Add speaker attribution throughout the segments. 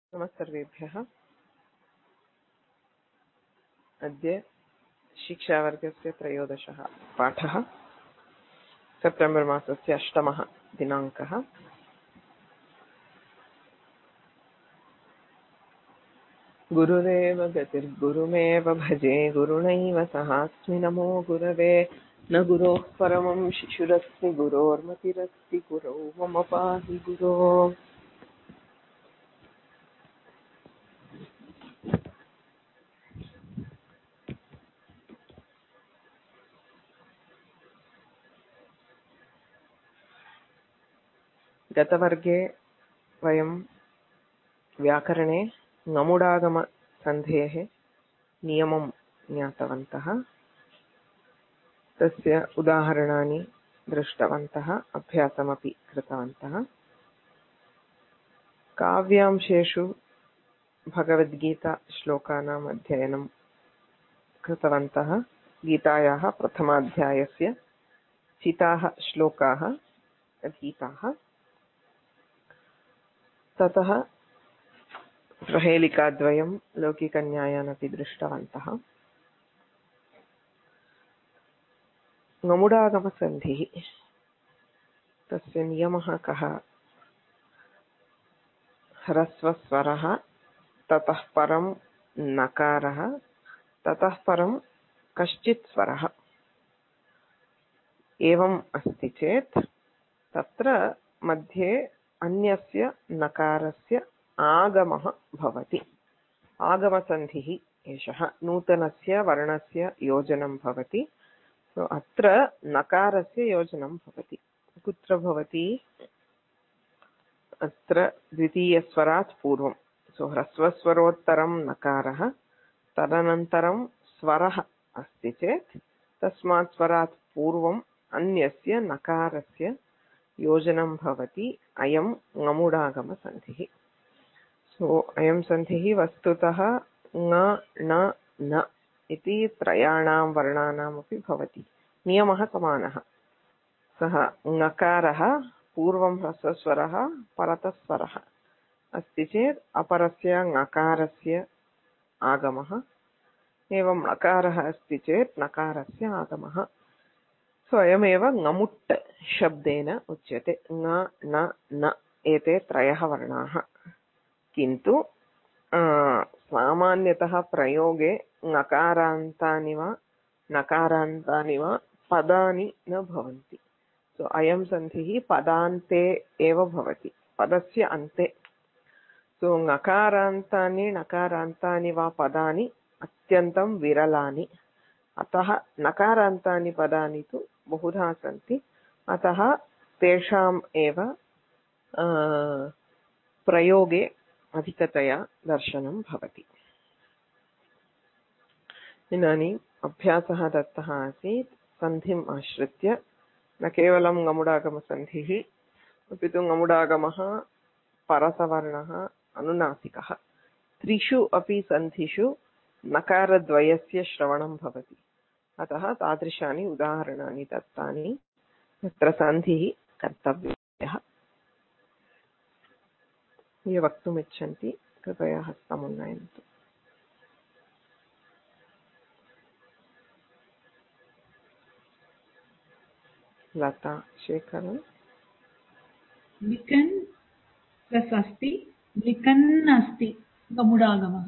Speaker 1: नमस्सर्वेभ्यः। अद्य शिक्षावर्गस्य 13 पाठः। सेप्टेम्बर् मासस्य 8 दिनाङ्कः। गुरुरेव गतिर्गुरुमेव भजे, गुरुणैव सहास्मि नमो गुरवे। न गुरोः परमं शिशुरस्ति, गुरोर्मतिरस्ति, गुरौ मम पाहि गुरो। गतवर्गे वयं व्याकरणे ङमुडागमसन्धेः नियमं ज्ञातवन्तः। तस्य उदाहरणानि दृष्टवन्तः, अभ्यासमपि कृतवन्तः। काव्यांशेषु भगवद्गीता श्लोकानाम् अध्ययनं कृतवन्तः। गीतायाः प्रथमाध्यायस्य चिताः श्लोकाः अधीताः। ततः प्रहेलिकाद्वयं लौकिकन्यायानपि दृष्टवन्तः। ङमुडागमसन्धिः, तस्य नियमः कः? ह्रस्वस्वरः, ततः परं नकारः, ततः परं कश्चित् स्वरः। एवम् अस्ति चेत् तत्र मध्ये अन्यस्य नकारस्य आगमः भवति। आगमसन्धिः एषः। नूतनस्य वर्णस्य योजनं भवति। अत्र नकारस्य योजनं भवति। कुत्र भवति? अत्र द्वितीयस्वरात् पूर्वं। ह्रस्वस्वरोत्तरं नकारः, तदनन्तरं स्वरः अस्ति चेत् तस्मात् स्वरात् पूर्वम् अन्यस्य नकारस्य योजनं भवति। अयं ङमुडागमसन्धिः। अयं सन्धिः वस्तुतः ङ ण न इति त्रयाणां वर्णानामपि भवति। नियमः समानः। सः ङकारः पूर्वं ह्रस्वस्वरः, परतः स्वरः अस्ति चेत् अपरस्य ङकारस्य आगमः, एवं णकारः अस्ति चेत् नकारस्य आगमः। स्वयमेव ङमुट् शब्देन उच्यते। ङ ण न एते त्रयः वर्णाः। किन्तु सामान्यतः प्रयोगे ङकारान्तानि वा नकारान्तानि वा पदानि न भवन्ति। अयं सन्धिः पदान्ते एव भवति, पदस्य अन्ते। ङकारान्तानि नकारान्तानि वा पदानि अत्यन्तं विरलानि। अतः नकारान्तानि पदानि तु बहुधा सन्ति। अतः तेषाम् एव प्रयोगे अधिकतया दर्शनं भवति। इदानीम् अभ्यासः दत्तः आसीत्। सन्धिम् आश्रित्य न केवलं ङमुडागमसन्धिः, अपि तु ङमुडागमः, परसवर्णः, अनुनासिकः, त्रिषु अपि सन्धिषु नकारद्वयस्य श्रवणं भवति। अतः तादृशानि उदाहरणानि दत्तानि। तत्र सन्धिः कर्तव्यः। ये वक्तुमिच्छन्ति कृपया हस्तमुन्नयन्तु। लता, शेखरन्।
Speaker 2: लिखन् प्लस् अस्ति, लिखन् अस्ति ङमुडागमः।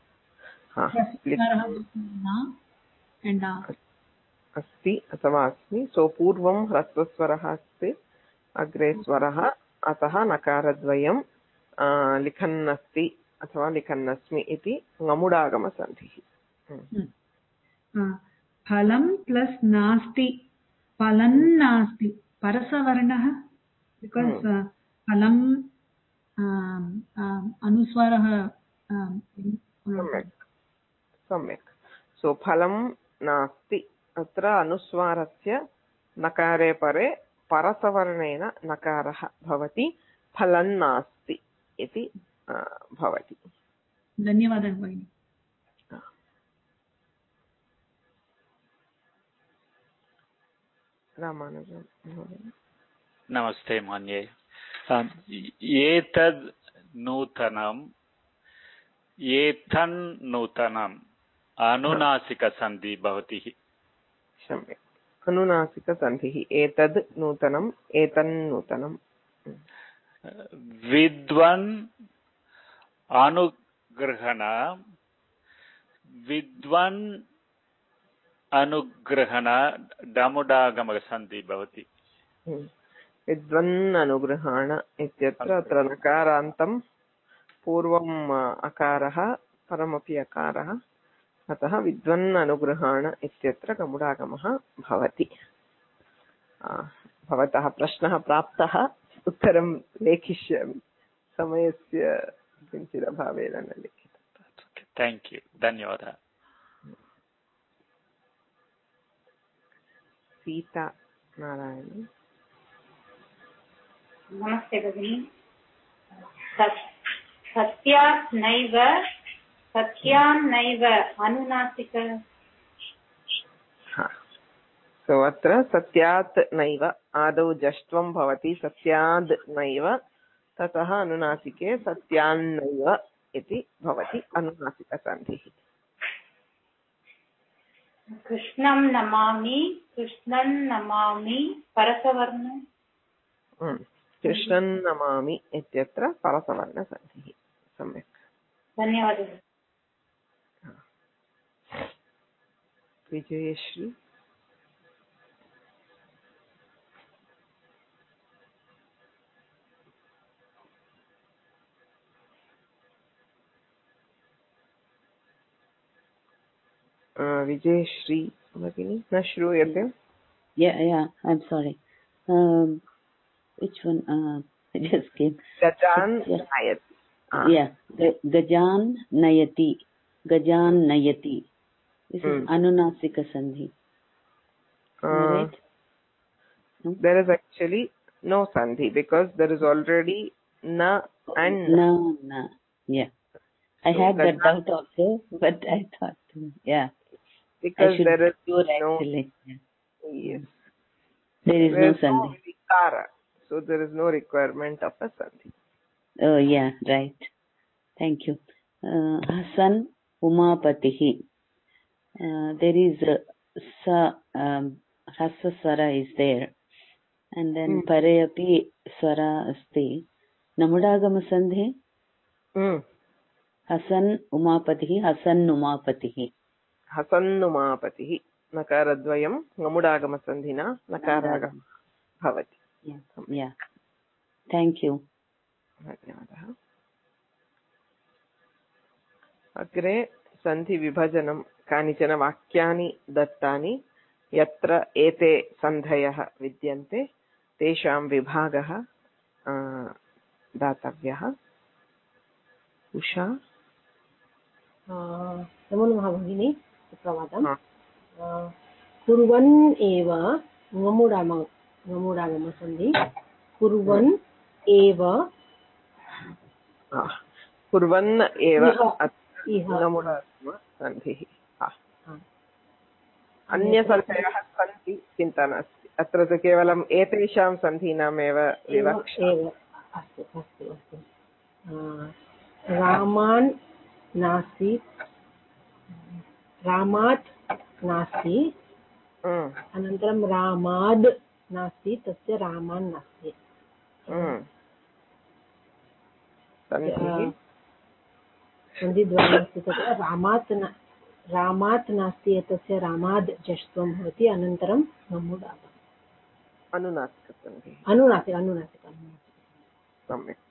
Speaker 1: अस्ति अथवा अस्मि। पूर्वं ह्रस्वस्वरः अस्ति, अग्रे स्वरः, अतः नकारद्वयं लिखन् अस्ति अथवा लिखन् अस्मि इति ङमुडागमसन्धिः।
Speaker 2: फलं प्लस् नास्ति, फलं नास्ति, परसवर्णः। बिकास् फलं अनुस्वारः।
Speaker 1: सम्यक्। फलं नास्ति, अत्र अनुस्वारस्य नकारे परे परसवर्णेन नकारः भवति। फलं नास्ति इति भवति।
Speaker 2: धन्यवादः भगिनि।
Speaker 1: रामानुजं महोदय।
Speaker 3: नमस्ते महोदय। एतद् नूतनं एतन्नूतनम् अनुनासिकसन्धि भवति।
Speaker 1: सम्यक्, अनुनासिकसन्धिः एतद् नूतनम् एतन्नूतनम्।
Speaker 3: विद्वन् अनुग्रहण विद्वन् अनुग्रहण डमुडागमसन्धि भवति।
Speaker 1: विद्वन् अनुगृहाण इत्यत्र अत्र नकारान्तं पूर्वम् अकारः परमपि अकारः, अतः विद्वन् अनुगृहाण इत्यत्र गमुडागमः भवति। भवतः प्रश्नः प्राप्तः, उत्तरं लेखिष्यामि, समयस्य किञ्चिदभावेन न लिखितम्।
Speaker 3: थैंक यू, धन्यवादः।
Speaker 1: सीता नारायणी।
Speaker 4: नमस्ते भगिनी। सत्यात् नैव सत्यान्नैव अनुनासिक।
Speaker 1: सो अत्र सत्यात् नैव आदौ जष्ट्वं भवति, सत्याद् नैव, ततः अनुनासिके सत्यान्नैव इति भवति अनुनासिकसन्धिः।
Speaker 4: कृष्णं नमामि कृष्णन् नमामि परसवर्ण।
Speaker 1: कृष्णन् नमामि इत्यत्र परसवर्णसन्धिः। सम्यक्,
Speaker 4: धन्यवादः।
Speaker 1: विजयश्री। विजयश्री भगिनी न श्रूयते।
Speaker 5: Yeah, I'm sorry. Which one? I just came.
Speaker 1: गजान् नयति।
Speaker 5: Yeah, Gajan Nayati. Gajan Nayati. This is Anunasika Sandhi. Right? No?
Speaker 1: There is actually no sandhi because there is already na and
Speaker 5: Na. Yeah. I had that doubt also, but I thought, yeah.
Speaker 1: Because there is no,
Speaker 5: actually. Yeah.
Speaker 1: Yes.
Speaker 5: There is no sandhi.
Speaker 1: No vikara, so there is no requirement of a sandhi.
Speaker 5: Oh, yeah, right. Thank you. Hasan Umapatihi. There is Hasa Swara is there. And then Pareyapi Swara asti. Namudagama Sandhi. Hasan Umapatihi, Hasan Umapatihi.
Speaker 1: Hasan Umapatihi. Nakaradvayam Namudagama Sandhina Nakaragama Bhavati.
Speaker 5: Yeah. Thank you.
Speaker 1: धन्यवादः। अग्रे सन्धि विभजनं कानिचन वाक्यानि दत्तानि, यत्र एते सन्धयः विद्यन्ते तेषां विभागः दातव्यः। उषा।
Speaker 6: नमो नमः भगिनी, सुप्रभातम्। कुर्वन् एव ngमुडागमसन्धि। कुर्वन् एव
Speaker 1: कुर्वन् एव ngमुडागमसन्धिः। अन्यसन्धयः सन्ति, चिन्ता नास्ति, अत्र तु केवलम् एतेषां सन्धीनामेव विवक्षा।
Speaker 6: अस्तु अस्तु अस्तु। रामान् नास्ति, रामात् नास्ति, अनन्तरं रामाद् नास्ति, तस्य रामान् नास्ति। सन्धिद्वयमस्ति तत्र रामात् नास्ति, एतस्य रामाद् जष्ट्वं भवति, अनन्तरं ngमुडागमः। अनुनासिक।
Speaker 1: सम्यक्।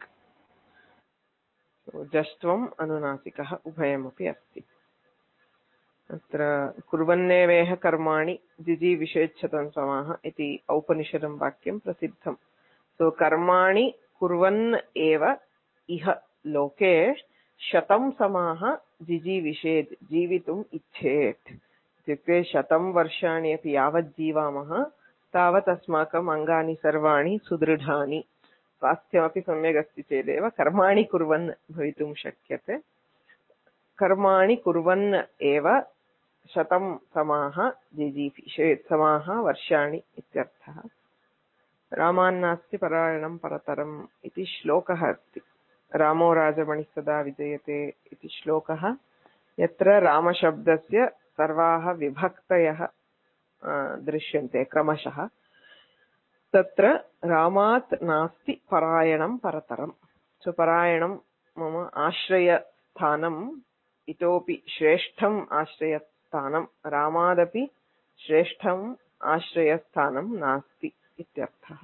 Speaker 1: जष्ट्वम् अनुनासिकः उभयमपि अस्ति। अत्र कुर्वन्नेवेह कर्माणि जिजीविषेच्छतं समाः इति औपनिषदं वाक्यं प्रसिद्धं। सो कर्माणि कुर्वन् एव इह लोके शतं समाः जिजीविषेत्, जीवितुम् इच्छेत्। इत्युक्ते 100 वर्षाणि अपि यावत् जीवामः तावत् अस्माकम् अङ्गानि सर्वाणि सुदृढानि, स्वास्थ्यमपि सम्यक् अस्ति चेदेव कर्माणि कुर्वन् भवितुं शक्यते। कर्माणि कुर्वन् एव 100 समाः जिजीविषेत्, समाः वर्षाणि इत्यर्थः। रामान्नास्ति परायणं परतरम् इति श्लोकः अस्ति। रामो राजमणिः सदा विजयते इति श्लोकः, यत्र रामशब्दस्य सर्वाः विभक्तयः दृश्यन्ते क्रमशः, तत्र रामात् नास्ति परायणं परतरम्। सो परायणं मम आश्रयस्थानम् इतोपि श्रेष्ठम् आश्रयस्थानं, रामादपि श्रेष्ठम् आश्रयस्थानं नास्ति इत्यर्थः।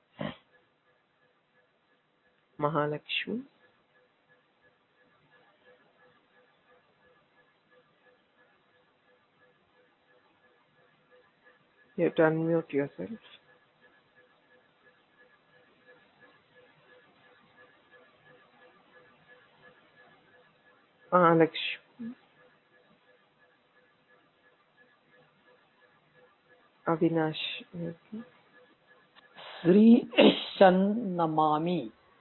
Speaker 1: Mahalakshmi. You have to unmute yourself. Mahalakshmi. Avinash.
Speaker 7: श्रीशं नमामि।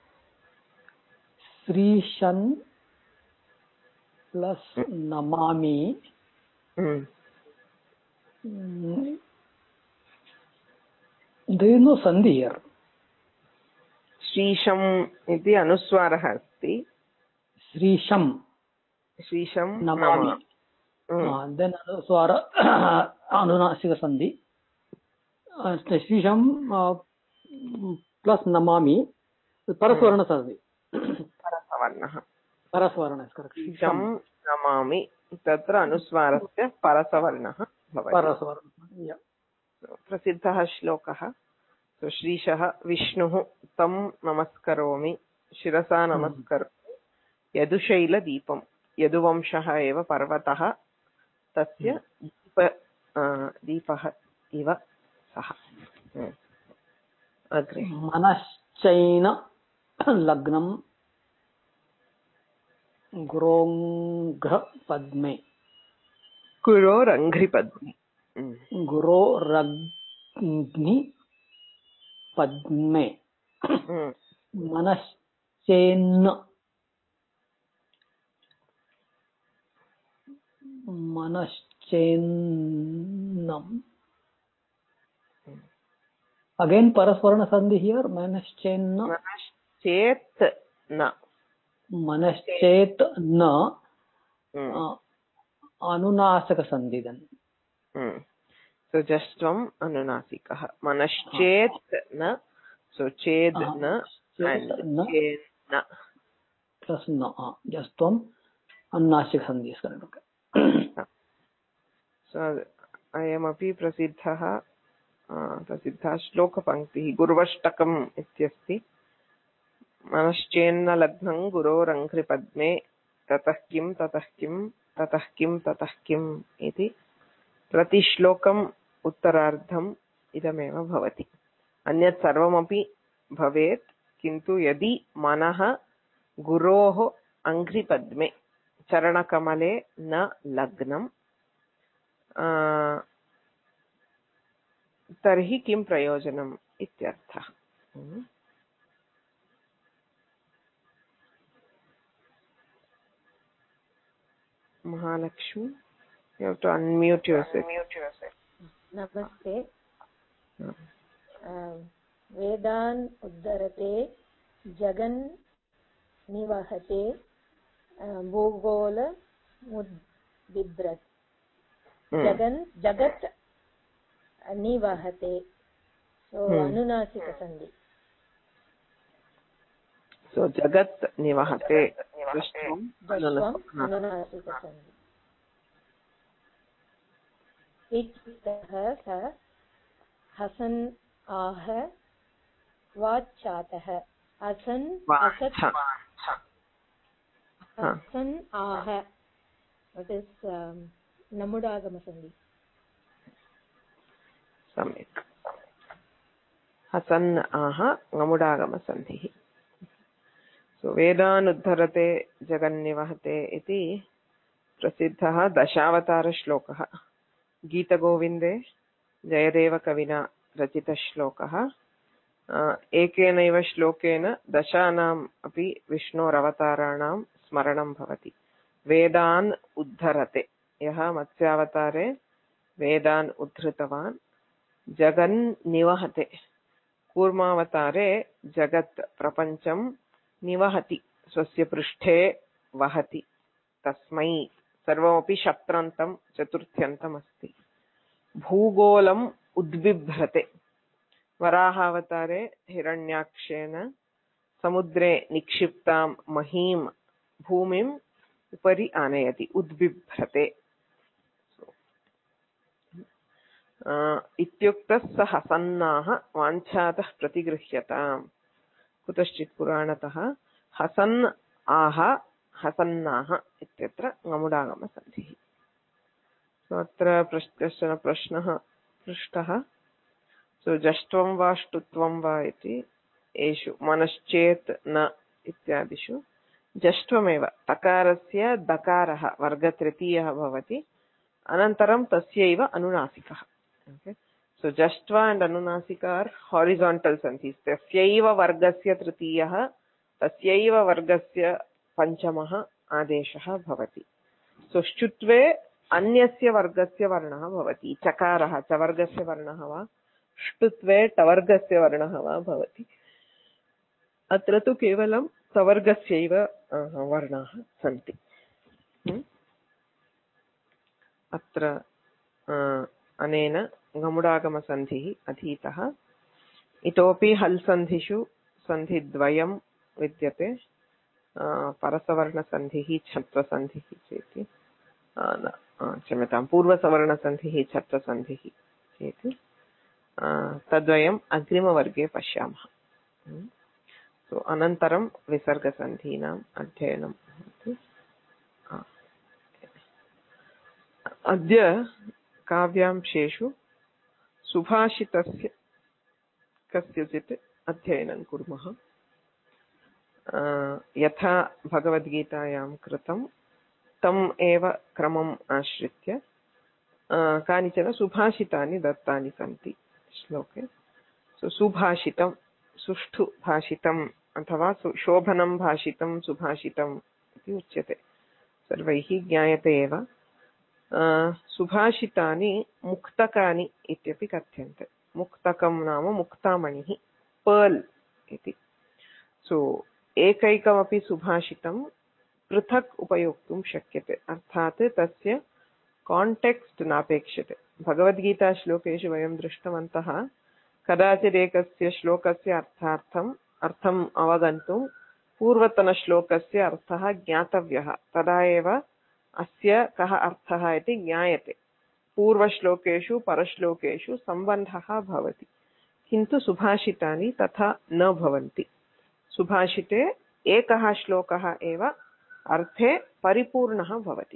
Speaker 7: श्रीशं प्लस नमामि। Do you know sandhi here?
Speaker 1: श्रीशम् इति अनुस्वारः अस्ति।
Speaker 7: श्रीशं
Speaker 1: नमामि।
Speaker 7: then अनुस्वार अनुनासिक सन्धि। श्रीशं प्लस नमामि परस्वर्ण सन्धि। परस्वर्णः
Speaker 1: श्रीशं नमामि, तत्र अनुस्वारस्य परसवर्णः भवति। प्रसिद्धः श्लोकः। श्रीशः विष्णुः तं नमस्करोमि, शिरसा नमस्करोमि, यदुशैलदीपं, यदुवंशः एव पर्वतः, तस्य दीपः इव सः। अग्रे।
Speaker 7: मनश्चैन लग्नं गुरोरङ्घ्रिपद्मे।
Speaker 1: गुरोरङ्घ्रिपद्मे।
Speaker 7: गुरोरग्निपद्मे। मनश्चेन्न मनश्चेन्नम। Again parasvarna sandhi here. मनश्चेन्न
Speaker 1: मनश्चेत् न
Speaker 7: मनश्चेत् न अनुनासिक सन्धि then.
Speaker 1: So जष्ट्वम् अनुनासिकः। मनश्चेत् न, so चेद् न and चेन्न
Speaker 7: plus न जष्ट्वम् अनुनासिक सन्धि is correct.
Speaker 1: So अयमपि प्रसिद्धः प्रसिद्धा श्लोकपङ्क्तिः गुर्वष्टकम् इत्यस्ति। मनश्चेन्न लग्नं गुरोरङ्घ्रिपद्मे, ततः किं ततः किं ततः किं ततः किम् इति प्रतिश्लोकम् उत्तरार्धम् इदमेव भवति। अन्यत् सर्वमपि भवेत्, किन्तु यदि मनः गुरोः अङ्घ्रिपद्मे चरणकमले न लग्नं तर्हि किं प्रयोजनम् इत्यर्थः। Mahalakshmi, you have to unmute yourself.
Speaker 6: नमस्ते। वेदान् उद्धरते जगन् निवहते भूगोल मुद्बिभ्रत्। जगत् निवहते, so अनुनासिक सन्धि।
Speaker 1: So जगत् निवहते
Speaker 6: अनुनासिक सन्धि। इच्छतः हसन् आह वाचातः। हसन् आह, that is नमुडागम सन्धि।
Speaker 1: सम्यक्। हसन् आह नमुडागमसन्धिः। सो वेदानुद्धरते जगन्निवहते इति प्रसिद्धः दशावतारश्लोकः। गीतगोविन्दे जयदेवकविना रचितश्लोकः। एकेनैव श्लोकेन दशानाम् अपि विष्णोरवताराणां स्मरणं भवति। वेदान् उद्धरते, यः मत्स्यावतारे वेदान् उद्धृतवान्। जगन् निवहते, कूर्मावतारे जगत् प्रपञ्चं निवहति, स्वस्य पृष्ठे वहति तस्मै सर्वमपि शप्त्रन्तं चतुर्थ्यन्तम् अस्ति। भूगोलम् उद्बिभ्रते वराहावतारे हिरण्याक्षेन समुद्रे निक्षिप्तां महीं भूमिम् उपरि आनयति उद्बिभ्रते इत्युक्तः स हसन्नाः वाञ्छातः प्रतिगृह्यताम्। कुतश्चित् पुराणतः हसन् आह हसन्नाः इत्यत्र ङमुडागमसन्धिः। अत्र कश्चन प्रश्नः पृष्टः। जष्ट्वं वा ष्टुत्वं वा इति एषु मनश्चेत् न इत्यादिषु जष्ट्वमेव तकारस्य दकारः वर्गतृतीयः भवति अनन्तरं तस्यैव अनुनासिकः। Okay. So Jashtva and Anunasika are horizontal sandhis. Tasyaiva vargasya tritiyah, tasyaiva vargasya panchamaha adeshah bhavati. So Shtutve anyasya vargasya varnah bhavati. Chakarah chavargasya varnah va, Shtutve tavargasya varnah va bhavati. Atra tu kevalam tavargasyaiva varnah santi. Atra अनेन ङमुडागमसन्धिः अधीतः। इतोपि हल् सन्धिषु सन्धिद्वयं विद्यते। परसवर्णसन्धिः छत्रसन्धिः चेति क्षम्यतां पूर्वसवर्णसन्धिः छत्रसन्धिः चेति तद्वयम् अग्रिमवर्गे पश्यामः। अनन्तरं विसर्गसन्धीनाम् अध्ययनं भवति। अद्य काव्यांशेषु सुभाषितस्य कस्यचित् अध्ययनं कुर्मः। यथा भगवद्गीतायां कृतं तम् एव क्रमम् आश्रित्य कानिचन सुभाषितानि दत्तानि सन्ति श्लोके। सुभाषितं सुष्ठु भाषितम् अथवा शोभनं भाषितं सुभाषितम् इति उच्यते, सर्वैः ज्ञायते एव। सुभाषितानि मुक्तकानि इत्यपि कथ्यन्ते। मुक्तकं नाम मुक्तामणिः, पर्ल् इति। एकैकमपि सुभाषितं पृथक् उपयोक्तुं शक्यते, अर्थात् तस्य काण्टेक्स्ट् नापेक्षते। भगवद्गीताश्लोकेषु वयं दृष्टवन्तः कदाचिदेकस्य श्लोकस्य अर्थम् अवगन्तुं पूर्वतनश्लोकस्य अर्थः ज्ञातव्यः, तदा एव अस्य कः अर्थः इति ज्ञायते। पूर्वश्लोकेषु परश्लोकेषु सम्बन्धः भवति, किन्तु सुभाषितानि तथा न भवन्ति। सुभाषिते एकः श्लोकः एव अर्थे परिपूर्णः भवति।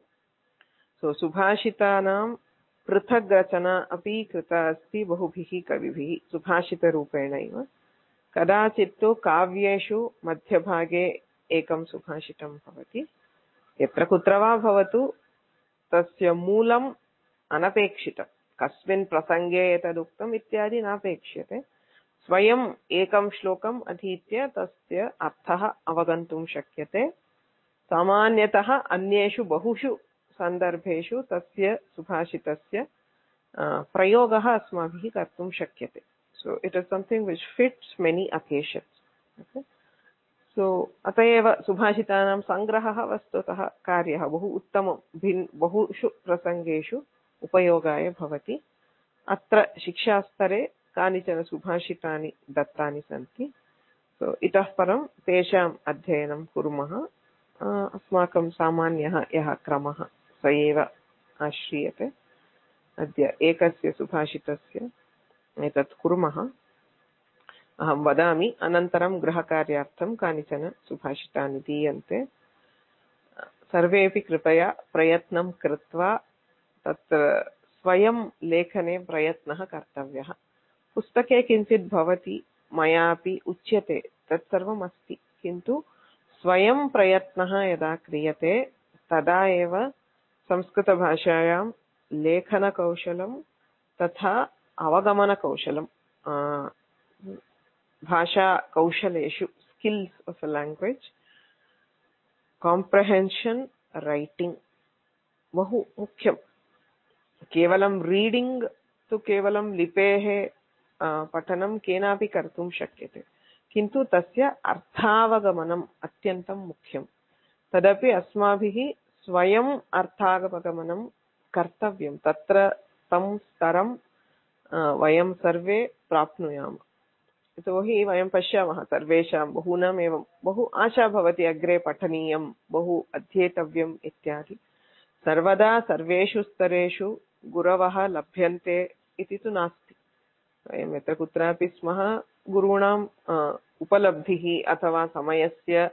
Speaker 1: सुभाषितानां पृथग् रचना अपि कृता अस्ति बहुभिः कविभिः सुभाषितरूपेणैव। कदाचित् तु काव्येषु मध्यभागे एकं सुभाषितं भवति। यत्र कुत्र वा भवतु तस्य मूलम् अनपेक्षितं, कस्मिन् प्रसङ्गे एतदुक्तम् इत्यादि नापेक्ष्यते। स्वयम् एकं श्लोकम् अधीत्य तस्य अर्थः अवगन्तुं शक्यते। सामान्यतः अन्येषु बहुषु सन्दर्भेषु तस्य सुभाषितस्य प्रयोगः अस्माभिः कर्तुं शक्यते। So it is something which fits many occasions. Okay? अत एव सुभाषितानां सङ्ग्रहः वस्तुतः कार्यः बहु उत्तमं, बहुषु प्रसङ्गेषु उपयोगाय भवति। अत्र शिक्षास्तरे कानिचन सुभाषितानि दत्तानि सन्ति। इतः परं तेषाम् अध्ययनं कुर्मः। अस्माकं सामान्यः यः क्रमः स एव आश्रीयते। अद्य एकस्य सुभाषितस्य एतत् कुर्मः। अहं वदामि, अनन्तरं गृहकार्यार्थं कानिचन सुभाषितानि दीयन्ते। सर्वेपि कृपया प्रयत्नं कृत्वा तत्र स्वयं लेखने प्रयत्नः कर्तव्यः। पुस्तके किञ्चित् भवति, मयापि उच्यते, तत्सर्वम् अस्ति, किन्तु स्वयं प्रयत्नः यदा क्रियते तदा एव संस्कृतभाषायां लेखनकौशलं तथा अवगमनकौशलं भाषाकौशलेषु skills of a language, comprehension, writing बहु मुख्यं। केवलं रीडिंग तु केवलं लिपेः पठनं केनापि कर्तुं शक्यते, किन्तु तस्य अर्थावगमनम् अत्यन्तं मुख्यं। तदपि अस्माभिः स्वयम् अर्थावगमनं कर्तव्यं। तत्र तं स्तरं वयं सर्वे प्राप्नुयाम। यतोहि वयं पश्यामः सर्वेषां बहूनाम् एवं बहु आशा भवति अग्रे पठनीयं, बहु अध्येतव्यम् इत्यादि। सर्वदा सर्वेषु स्तरेषु गुरवः लभ्यन्ते इति तु नास्ति। वयं यत्र कुत्रापि स्मः, गुरूणाम् उपलब्धिः अथवा समयस्य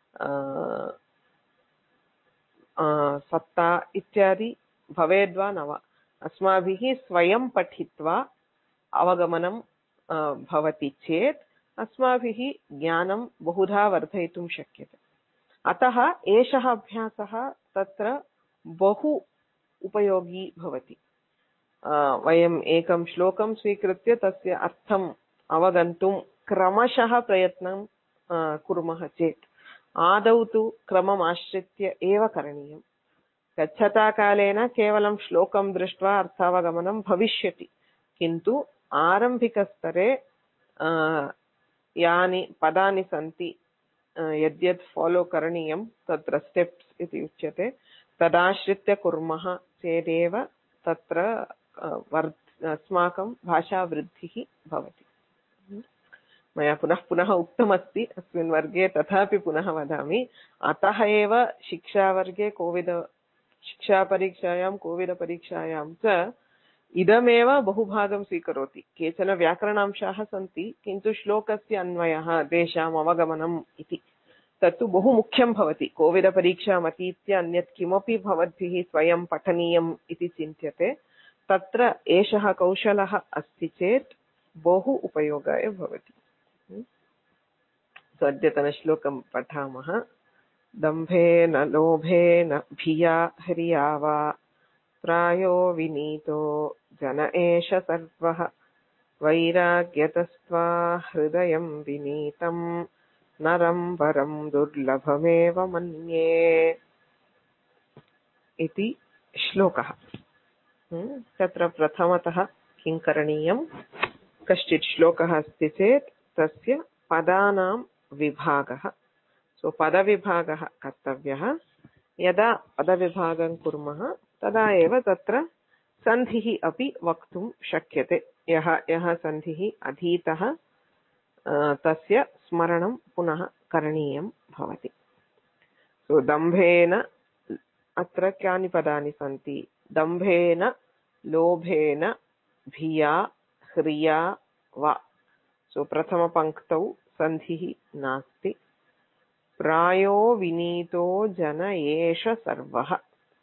Speaker 1: सत्ता इत्यादि भवेद्वा न वा, अस्माभिः स्वयं पठित्वा अवगमनं भवति चेत् अस्माभिः ज्ञानं बहुधा वर्धयितुं शक्यते। अतः एषः अभ्यासः तत्र बहु उपयोगी भवति। वयम् एकं श्लोकं स्वीकृत्य तस्य अर्थम् अवगन्तुं क्रमशः प्रयत्नं कुर्मः चेत् आदौ तु क्रमम् आश्रित्य एव करणीयम्। गच्छता कालेन केवलं श्लोकं दृष्ट्वा अर्थावगमनं भविष्यति, किन्तु आरम्भिकस्तरे यानि पदानि सन्ति, यद्यत् फॉलो करणीयं, तत्र स्टेप्स् इति उच्यते, तदाश्रित्य कुर्मः चेदेव तत्र अस्माकं भाषावृद्धिः भवति। मया पुनः पुनः उक्तमस्ति अस्मिन् वर्गे, तथापि पुनः वदामि। अतः एव शिक्षावर्गे शिक्षापरीक्षायां कोविदपरीक्षायां च इदमेव बहुभागं स्वीकरोति। केचन व्याकरणांशाः सन्ति, किन्तु श्लोकस्य अन्वयः, तेषाम् अवगमनम् इति तत्तु बहु मुख्यं भवति। कोविदपरीक्षामतीत्य अन्यत् किमपि भवद्भिः स्वयं पठनीयम् इति चिन्त्यते। तत्र एषः कौशलः अस्ति चेत् बहु उपयोगाय भवति। अद्यतनश्लोकं पठामः। दम्भेन लोभेन भिया ह्रिया वा प्रायो विनीतो जन एष सर्वः वैराग्यतस्त्वा हृदयं विनीतं नरं वरं दुर्लभमेव मन्ये इति श्लोकः। तत्र प्रथमतः किं करणीयं? कश्चित् श्लोकः अस्ति चेत् तस्य पदानां विभागः, पदविभागः कर्तव्यः। यदा पदविभागं कुर्मः तदा एव तत्र सन्धिः अपि वक्तुं शक्यते। यः सन्धिः अधीतः तस्य स्मरणं पुनः करणीयं भवति। दम्भेन, अत्र कानि पदानि सन्ति? दम्भेन, लोभेन, भिया, ह्रिया वा। प्रथमपङ्क्तौ सन्धिः नास्ति। प्रायो विनीतो जन एष सर्वः,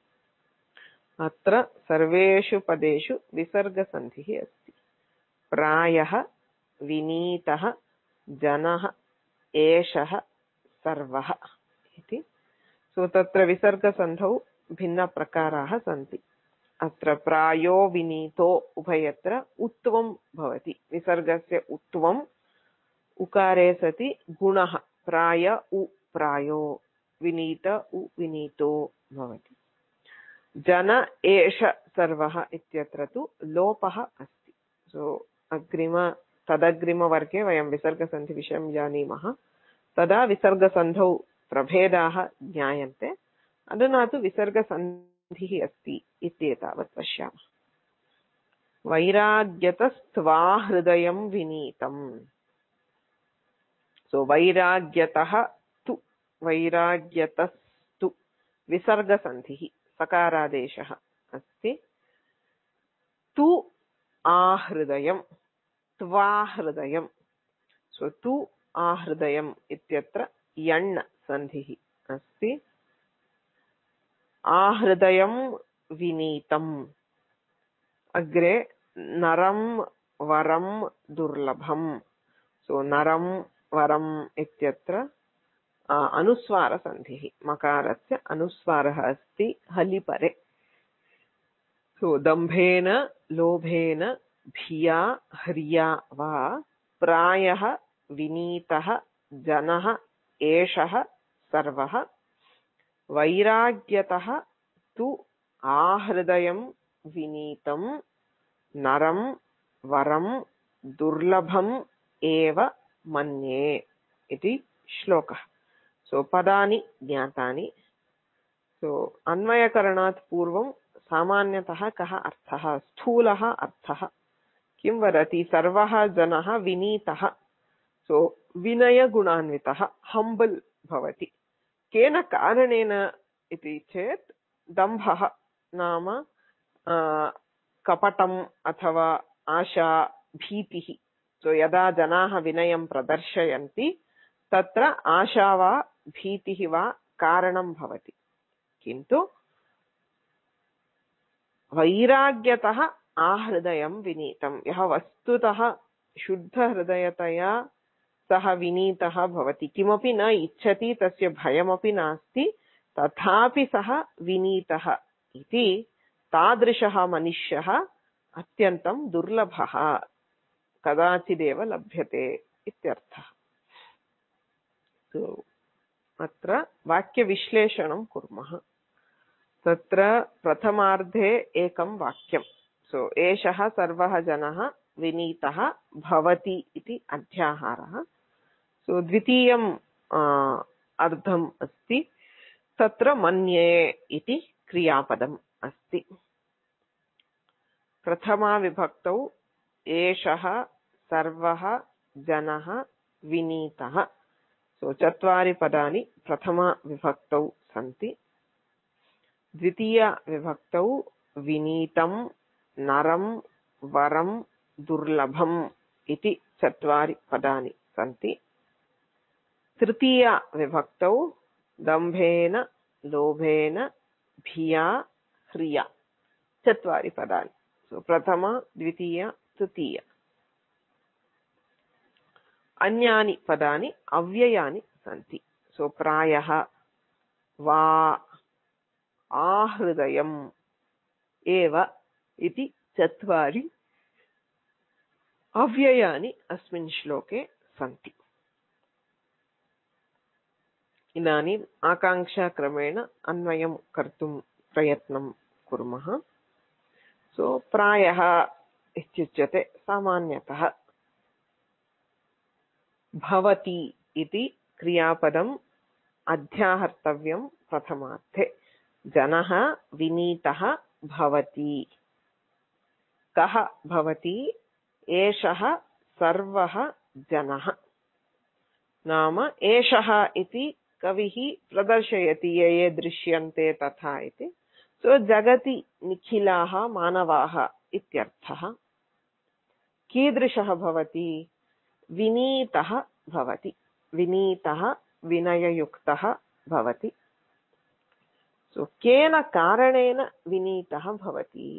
Speaker 1: अत्र सर्वेषु पदेषु विसर्गसन्धिः अस्ति। प्रायः, विनीतः, जनः, एषः सर्वः इति। तत्र विसर्गसन्धौ भिन्नप्रकाराः सन्ति। अत्र प्रायो विनीतो उभयत्र उत्वं भवति। विसर्गस्य उत्वम् उकारे सति गुणः, प्राय उ प्रायो, विनीत उ विनीतो भवति। जन एष सर्वः इत्यत्र तु लोपः अस्ति। तदग्रिमवर्गे वयं विसर्गसन्धिविषयं जानीमः। तदा विसर्गसन्धौ प्रभेदाः ज्ञायन्ते। अधुना तु विसर्गसन्धिः अस्ति इत्येतावत् पश्यामः। वैराग्यतस्त्वा हृदयं विनीतम्। वैराग्यतः तु, वैराग्यतस्तु विसर्गसन्धिः, सकारादेशः अस्ति। तु आहृदयं, त्वाहृदयं। तु आहृदयम् इत्यत्र यण् सन्धिः अस्ति। आहृदयं विनीतम्। अग्रे नरं वरं दुर्लभम्। नरं वरम् इत्यत्र अनुस्वारसन्धिः, मकारस्य अनुस्वारः अस्ति हलिपरे। दम्भेन लोभेन भिया ह्रिया वा प्रायः विनीतः जनः एषः सर्वः वैराग्यतः तु आहृदयं विनीतं नरं वरं दुर्लभम् एव मन्ये इति श्लोकः। सो पदानि ज्ञातानि। सो अन्वयकरणात् पूर्वं सामान्यतः कः अर्थः, स्थूलः अर्थः किं वदति? सर्वः जनः विनीतः, सो विनयगुणान्वितः, हम्बल् भवति। केन कारणेन इति चेत् दम्भः नाम कपटम् अथवा आशा, भीतिः। सो यदा जनाः विनयं प्रदर्शयन्ति तत्र आशा वा भीतिः वा कारणं भवति। किन्तु वैराग्यतः आहृदयं विनीतं, यः वस्तुतः शुद्धहृदयतया सः विनीतः भवति, किमपि न इच्छति, तस्य भयमपि नास्ति, तथापि सः विनीतः इति, तादृशः मनुष्यः अत्यन्तं दुर्लभः, कदाचिदेव लभ्यते इत्यर्थः। अत्र वाक्यविश्लेषणं कुर्मः। तत्र प्रथमार्धे एकं वाक्यं, सो एषः सर्वः जनः विनीतः भवति इति अध्याहारः। सो द्वितीयं अर्थम् अस्ति, तत्र मन्ये इति क्रियापदम् अस्ति। प्रथमा विभक्तौ एषः सर्वः जनः विनीतः। सो 4 पदानि प्रथमा विभक्तौ सन्ति। द्वितीया विभक्तौ विनीतं, नरं, वरं, दुर्लभम् इति 4 पदानि सन्ति। तृतीया विभक्तौ दम्भेन, लोभेन, भिया, ह्रिया 4 पदानि। सो प्रथमा, द्वितीया, तृतीया। अन्यानि पदानि अव्ययानि सन्ति। सो प्रायः, वा, आहृदयम् एव इति 4 अव्ययानि अस्मिन् श्लोके सन्ति। इदानीम् आकाङ्क्षाक्रमेण अन्वयं कर्तुं प्रयत्नं कुर्मः। सो प्रायः इत्युच्यते सामान्यतः। भवति इति क्रियापदम् अध्याहर्तव्यं प्रथमार्थे। जनः विनीतः भवति। कः भवति? एषः सर्वः जनः। नाम एषः इति कविः प्रदर्शयति, ये ये दृश्यन्ते तथा इति। सो जगति निखिलाः मानवाः इत्यर्थः। कीदृशः भवति? विनीतः भवति। विनीतः, विनययुक्तः भवति। सो केन कारणेन विनीतः भवति?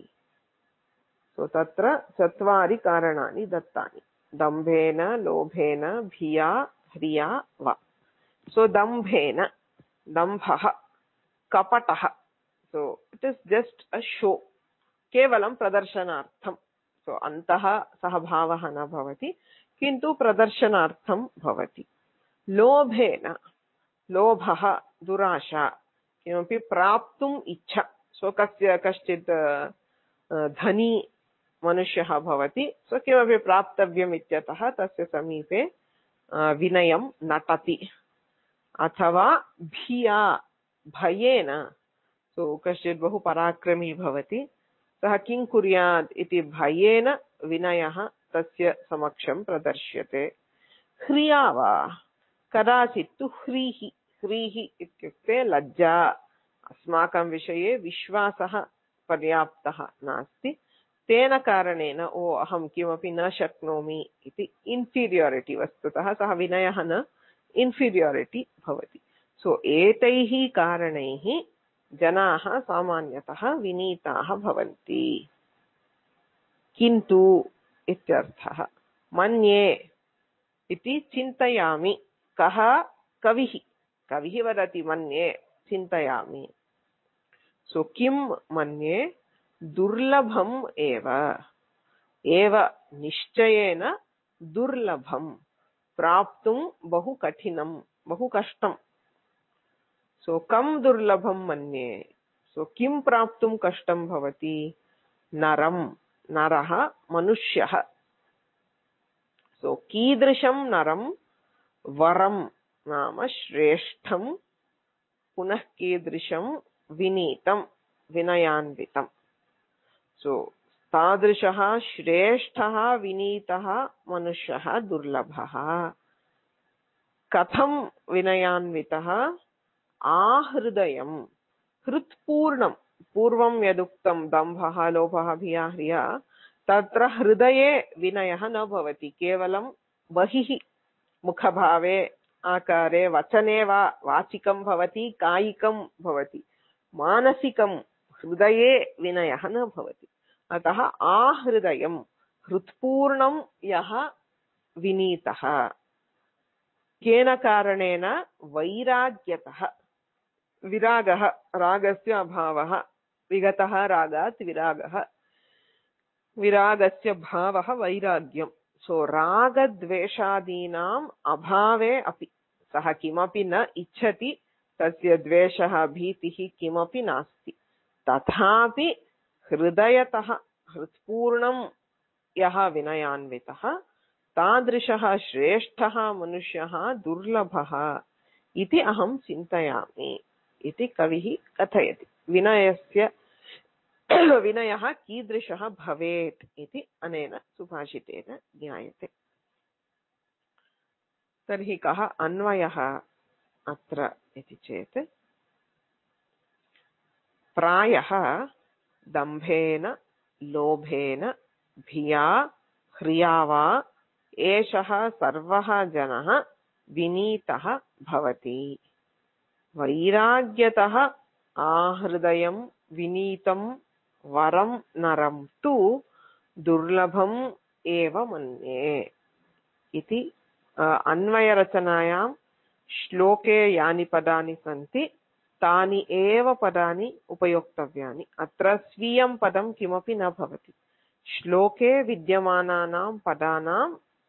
Speaker 1: सो तत्र 4 कारणानि दत्तानि। दम्भेन, लोभेन, भिया, ह्रिया वा। सो दम्भेन, दम्भः, कपटः। So it is just a show, केवलं प्रदर्शनार्थं। सो अन्तः सः भावः न भवति, किन्तु प्रदर्शनार्थं भवति। लोभेन, लोभः, दुराशा, किमपि प्राप्तुम् इच्छा। सो कश्चित् धनी मनुष्यः भवति, सो किमपि प्राप्तव्यम् इत्यतः तस्य समीपे विनयं नटति। अथवा भिया, भयेन, सो कश्चित् बहु पराक्रमी भवति, सः किं कुर्यात् इति भयेन विनयः तस्य समक्षं प्रदर्श्यते। ह्रिया वा, कदाचित् तु ह्रीः। ह्रीः इत्युक्ते लज्जा, अस्माकं विषये विश्वासः पर्याप्तः नास्ति, तेन कारणेन ओ अहं किमपि न शक्नोमि इति इन्फीरियोरिटी। वस्तुतः सः विनयः न, इन्फीरियोरिटी भवति। सो एतैः कारणैः जनाः सामान्यतः विनीताः भवन्ति। किन्तु इत्यर्थः। मन्ये इति चिन्तयामि। कः? कविः। कविः वदति मन्ये, चिन्तयामि। सो किं मन्ये? दुर्लभम् एव। एव निश्चयेन दुर्लभं, प्राप्तुं बहु कठिनं, बहु कष्टं। सो कं दुर्लभं मन्ये? सो किं प्राप्तुं कष्टं भवति? नरं, नरः, मनुष्यः। सो कीदृशं नरं वरं नाम श्रेष्ठं पुनः कीदृशं विनीतं विनयान्वितं सो तादृशः श्रेष्ठः विनीतः मनुष्यः दुर्लभः कथं विनयान्वितः आहृदयं हृत्पूर्णं पूर्वं यदुक्तं दम्भः लोभः भिया ह्रिया तत्र हृदये विनयः न भवति केवलं बहिः मुखभावे आकारे वचने वा वाचिकं भवति कायिकं भवति मानसिकं हृदये विनयः न भवति अतः आहृदयं हृत्पूर्णं यः विनीतः केन कारणेन वैराग्यतः विरागः रागस्य अभावः विगतः रागात् विरागः विरागस्य भावः वैराग्यं सो रागद्वेषादीनाम् अभावे अपि सः किमपि न इच्छति तस्य द्वेषः भीतिः किमपि नास्ति तथापि हृदयतः हृत्पूर्णं यः विनयान्वितः तादृशः श्रेष्ठः मनुष्यः दुर्लभः इति अहं चिन्तयामि इति कविः कथयति विनयः कीदृशः भवेत् इति अनेन सुभाषितेन ज्ञायते तर्हि कः अन्वयः अत्र इति चेत् प्रायः दम्भेन लोभेन भिया ह्रिया वा एषः सर्वः जनः विनीतः भवति वैराग्यतः आहृदयं विनीतं वरं नरं तु दुर्लभम् एव मन्ये इति अन्वयरचनायां श्लोके यानि पदानि सन्ति तानि एव पदानि उपयोक्तव्यानि अत्र स्वीयं पदं किमपि न भवति श्लोके विद्यमानानां पदानां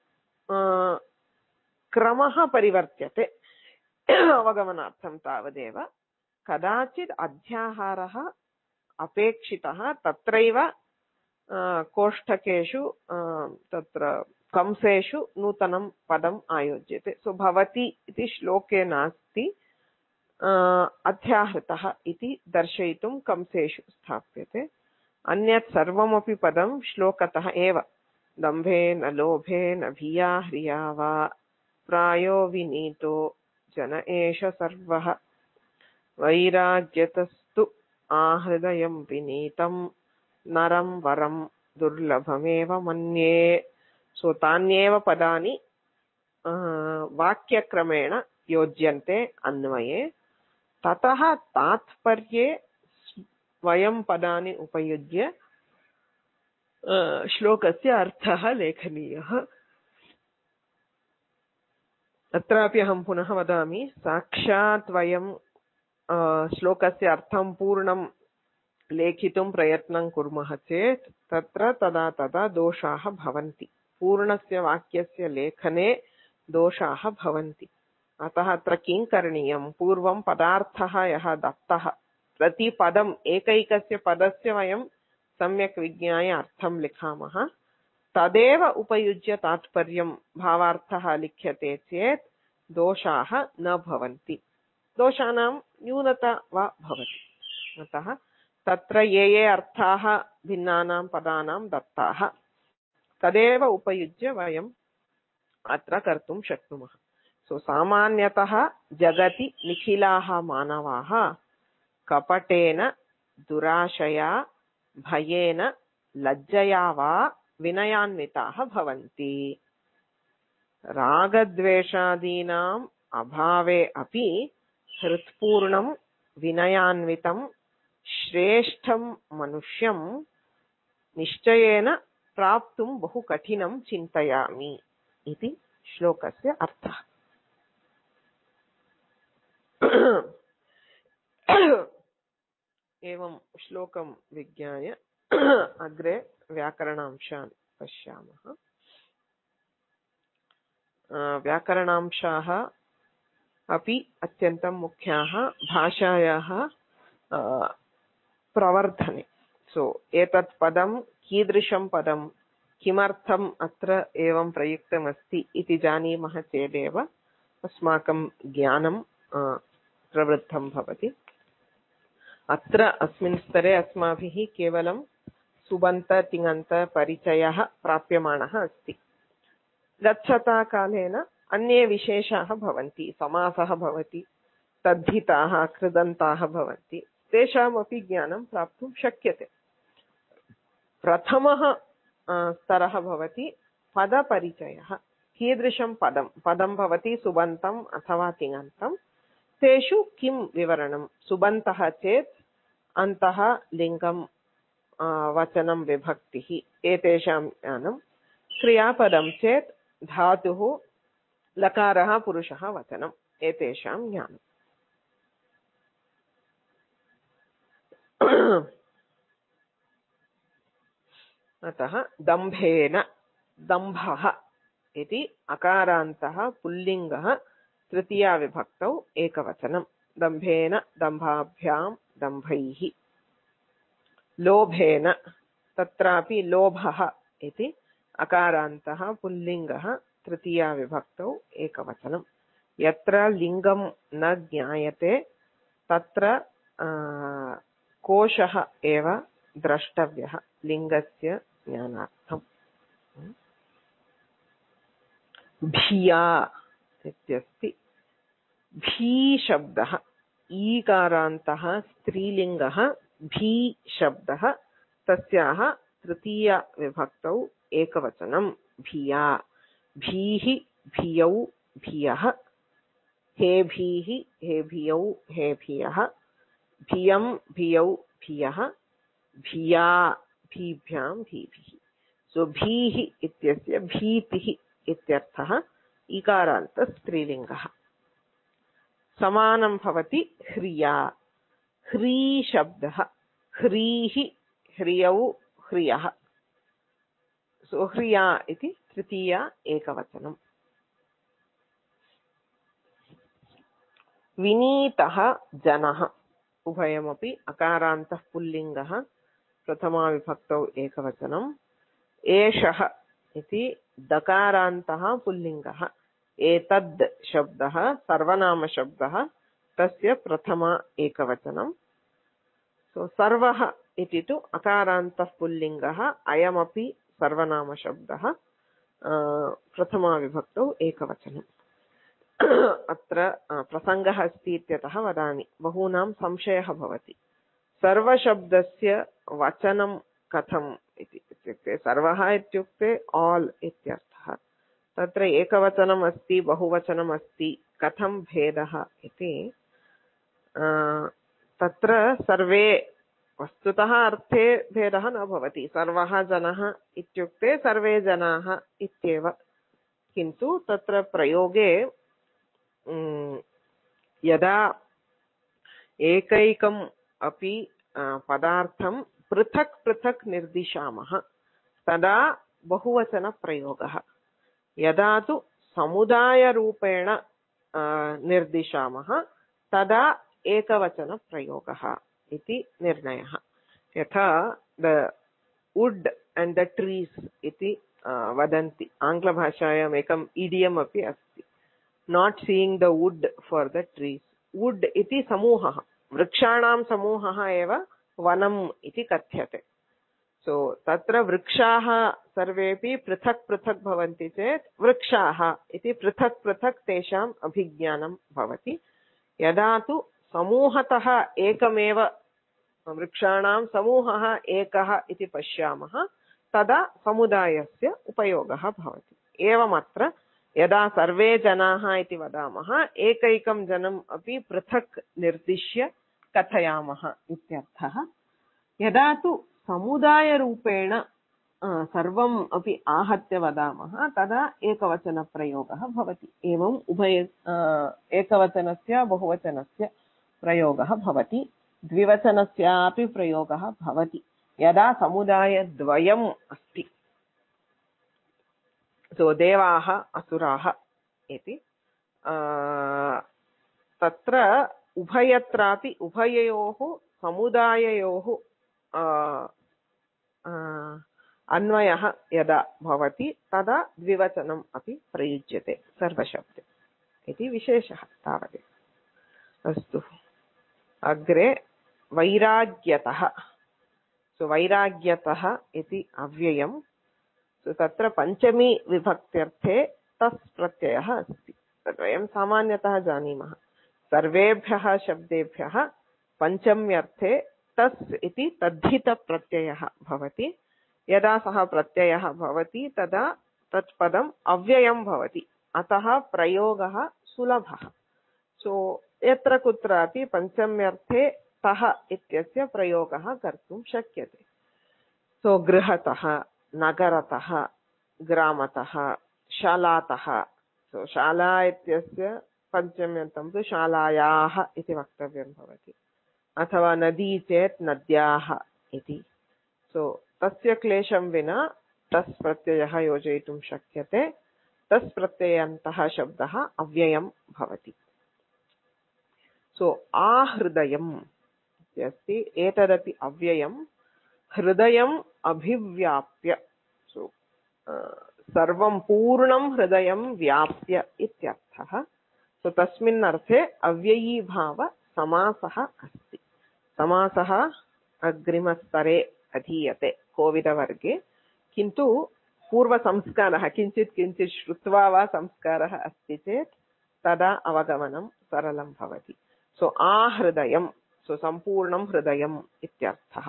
Speaker 1: क्रमः परिवर्त्यते अवगमनार्थं तावदेव कदाचित् अध्याहारः अपेक्षितः तत्रैव कोष्ठकेषु तत्र कंसेषु नूतनं पदम् आयोज्यते सो भवति इति श्लोके नास्ति अध्याहृतः इति दर्शयितुं कंसेषु स्थाप्यते अन्यत् सर्वमपि पदं श्लोकतः एव दम्भेन लोभेन भिया ह्रिया वा प्रायो विनीतो जन एष सर्वः वैराग्यतस्तु आहृदयं विनीतं नरं वरं दुर्लभमेव मन्ये सो तान्येव पदानि वाक्यक्रमेण योज्यन्ते अन्वये ततः तात्पर्ये वयं पदानि उपयुज्य श्लोकस्य अर्थः लेखनीयः अत्रापि अहं पुनः वदामि साक्षात् वयं श्लोकस्य अर्थं पूर्णं लेखितुं प्रयत्नं कुर्मः चेत् तत्र तदा दोषाः भवन्ति पूर्णस्य वाक्यस्य लेखने दोषाः भवन्ति अतः अत्र किं करणीयं पूर्वं पदार्थः यः दत्तः प्रतिपदम् एकैकस्य पदस्य वयं सम्यक् विज्ञाय अर्थं लिखामः तदेव उपयुज्य तात्पर्यं भावार्थः लिख्यते चेत् दोषाः न भवन्ति दोषानां न्यूनता वा भवति अतः तत्र ये अर्थाः भिन्नानां पदानां दत्ताः तदेव उपयुज्य वयम् अत्र कर्तुं शक्नुमः सो सामान्यतः जगति निखिलाः मानवाः कपटेन दुराशया भयेन लज्जया वा विनयान्विताः भवन्ति रागद्वेषादीनाम् अभावे अपि हृत्पूर्णं विनयान्वितं श्रेष्ठं मनुष्यं निश्चयेन प्राप्तुं बहु कठिनं चिन्तयामि इति श्लोकस्य अर्थः एवं श्लोकं विज्ञाय अग्रे व्याकरणांशान् पश्यामः व्याकरणांशाः अपि अत्यन्तं मुख्याः भाषायाः प्रवर्धने सो एतत् पदं कीदृशं पदं किमर्थम् अत्र एवं प्रयुक्तमस्ति इति जानीमः चेदेव अस्माकं ज्ञानं प्रवृद्धं भवति। अत्र अस्मिन् स्तरे अस्माभिः केवलं सुबन्त तिङन्त परिचयः प्राप्यमाणः अस्ति। गच्छता कालेन अन्ये विशेषाः भवन्ति, समासः भवति, तद्धिताः कृदन्ताः भवन्ति, तेषामपि ज्ञानं प्राप्तुं शक्यते। प्रथमः स्तरः भवति पदपरिचयः। कीदृशं पदं भवति सुबन्तम् अथवा तिङन्तं, तेषु किं विवरणं। सुबन्तः चेत् अन्तः लिङ्गं वचनं विभक्तिः एतेषां ज्ञानं। क्रियापदं चेत् धातुः लकारः पुरुषः वचनम् एतेषां ज्ञानम्। अतः दम्भेन, दम्भः इति अकारान्तः पुल्लिङ्गः तृतीया विभक्तौ एकवचनं। दम्भेन, दम्भाभ्यां, दम्भैः। लोभेन, तत्रापि लोभः इति अकारान्तः पुल्लिङ्गः तृतीया विभक्तौ एकवचनं। यत्र लिङ्गं न ज्ञायते तत्र कोशः एव द्रष्टव्यः लिङ्गस्य ज्ञानार्थम्। भिया इत्यस्ति। भी शब्दः ईकारान्तः स्त्रीलिङ्गः भी शब्दः, तस्याः तृतीया विभक्तौ एकवचनं भिया। भीः, भियौ, भियः। हेभीः, हेभियौ, हेभियः। भियं, भियौ, भियः। भिया, भीभ्यां, भीभिः। सो भीः इत्यस्य भीतिः इत्यर्थः इकारान्त स्त्रीलिङ्गः। समानं भवति ह्रिया। ह्री शब्दः ह्रीः, ह्रियौ, ह्रियः। सो ह्रिया इति तृतीया एकवचनम्। विनीतः जनः, उभयमपि अकारान्तः पुल्लिङ्गः प्रथमा विभक्तौ एकवचनम्। एषः इति दकारान्तः पुल्लिङ्गः। एतद् शब्दः सर्वनामशब्दः, तस्य प्रथमा एकवचनम्। सो सर्वः इति तु अकारान्तः पुल्लिङ्गः, अयमपि सर्वनामशब्दः प्रथमा विभक्तौ एकवचनम्। अत्र प्रसङ्गः अस्ति इत्यतः वदामि, बहूनां संशयः भवति सर्वशब्दस्य वचनं कथम् इति। इत्युक्ते सर्वः इत्युक्ते आल् इत्यर्थः। तत्र एकवचनम् अस्ति, बहुवचनम् अस्ति, कथं भेदः इति। तत्र सर्वे, वस्तुतः अर्थे भेदः न भवति। सर्वः जनः इत्युक्ते सर्वे जनाः इत्येव, किन्तु तत्र प्रयोगे यदा एकैकम् अपि पदार्थं पृथक् पृथक् निर्दिशामः तदा बहुवचनप्रयोगः। यदा तु समुदायरूपेण निर्दिशामः तदा एकवचनप्रयोगः इति निर्णयः। यथा the wood and the trees इति वदन्ति। आङ्ग्लभाषायाम् एकम् इडियम् अपि अस्ति, not seeing the wood for the trees. Wood इति समूहः, वृक्षाणां समूहः एव वनम् इति कथ्यते। सो तत्र वृक्षाः सर्वेपि पृथक् पृथक् भवन्ति चेत् वृक्षाः इति पृथक् पृथक् तेषाम् अभिज्ञानं भवति। यदा तु समूहतः एकमेव वृक्षाणां समूहः एकः इति पश्यामः तदा समुदायस्य उपयोगः भवति। एवमत्र यदा सर्वे जनाः इति वदामः, एकैकं जनम् अपि पृथक् निर्दिश्य कथयामः इत्यर्थः। यदा तु समुदायरूपेण सर्वम् अपि आहत्य वदामः तदा एकवचनप्रयोगः भवति। एवम् एकवचनस्य बहुवचनस्य प्रयोगः भवति, द्विवचनस्यापि प्रयोगः भवति यदा समुदायद्वयम् अस्ति। सो देवाः असुराः इति तत्र उभयत्रापि उभययोः समुदाययोः अन्वयः यदा भवति तदा द्विवचनम् अपि प्रयुज्यते सर्वशब्दे इति विशेषः तावदेव। अस्तु, अग्रे वैराग्यतः। वैराग्यतः इति अव्ययम्। तत्र पञ्चमी विभक्त्यर्थे तस् प्रत्ययः अस्ति। तद् वयं सामान्यतः जानीमः। सर्वेभ्यः शब्देभ्यः पञ्चम्यर्थे तस् इति तद्धितप्रत्ययः भवति। यदा सः प्रत्ययः भवति तदा तत्पदम् अव्ययं भवति, अतः प्रयोगः सुलभः। यत्र कुत्रापि पञ्चम्यर्थे तः इत्यस्य प्रयोगः कर्तुं शक्यते। गृहतः, नगरतः, ग्रामतः, शालातः। शाला इत्यस्य पञ्चम्यन्तं तु शालायाः इति वक्तव्यं भवति, अथवा नदी चेत् नद्याः इति। तस्य क्लेशं विना तस् प्रत्ययः योजयितुं शक्यते। तस् प्रत्ययान्तः शब्दः अव्ययं भवति। आहृदयम् इत्यस्ति, एतदपि अव्ययं। हृदयम् अभिव्याप्य, सर्वं पूर्णं हृदयं व्याप्य इत्यर्थः। तस्मिन् अर्थे अव्ययीभाव समासः अस्ति। समासः अग्रिमस्तरे अधीयते कोविदवर्गे, किन्तु पूर्वसंस्कारः किञ्चित् किञ्चित् श्रुत्वा वा संस्कारः अस्ति चेत् तदा अवगमनं सरलं भवति। आहृदयं सम्पूर्णं हृदयम् इत्यर्थः।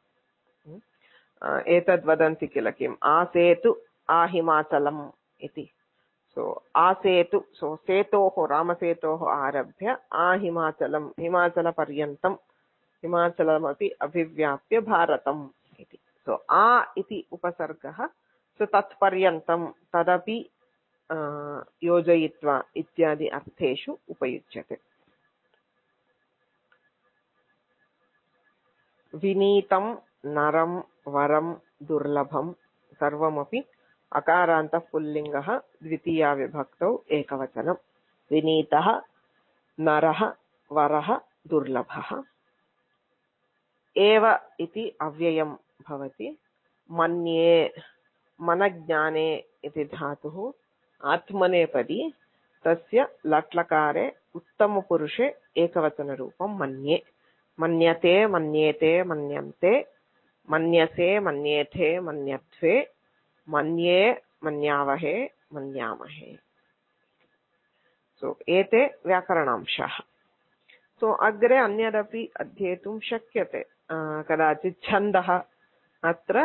Speaker 1: एतद् वदन्ति किल, किम् आसेतु आहिमाचलम् इति। आसेतु सेतोः, रामसेतोः आरभ्य आहिमाचलं, हिमाचलपर्यन्तं, हिमाचलमपि अभिव्याप्य भारतम् इति। आ इति उपसर्गः तत्पर्यन्तं तदपि योजयित्वा इत्यादि अर्थेषु उपयुज्यते। विनीतं, नरं, वरं, दुर्लभं सर्वमपि अकारान्तः पुल्लिङ्गः, द्वितीया विभक्तौ एकवचनं। विनीतः, नरः, वरः, दुर्लभः। एव इति अव्ययं भवति। मन्ये, मनज्ञाने इति धातुः आत्मनेपदी, तस्य लट्लकारे उत्तमपुरुषे एकवचनरूपं मन्ये। मन्यते, मन्येते, मन्यन्ते, मन्यसे, मन्येथे, मन्यध्वे, मन्ये, मन्यावहे, मन्यामहे। एते व्याकरणांशाः। अग्रे अन्यदपि अध्येतुं शक्यते। कदाचित् छन्दः। अत्र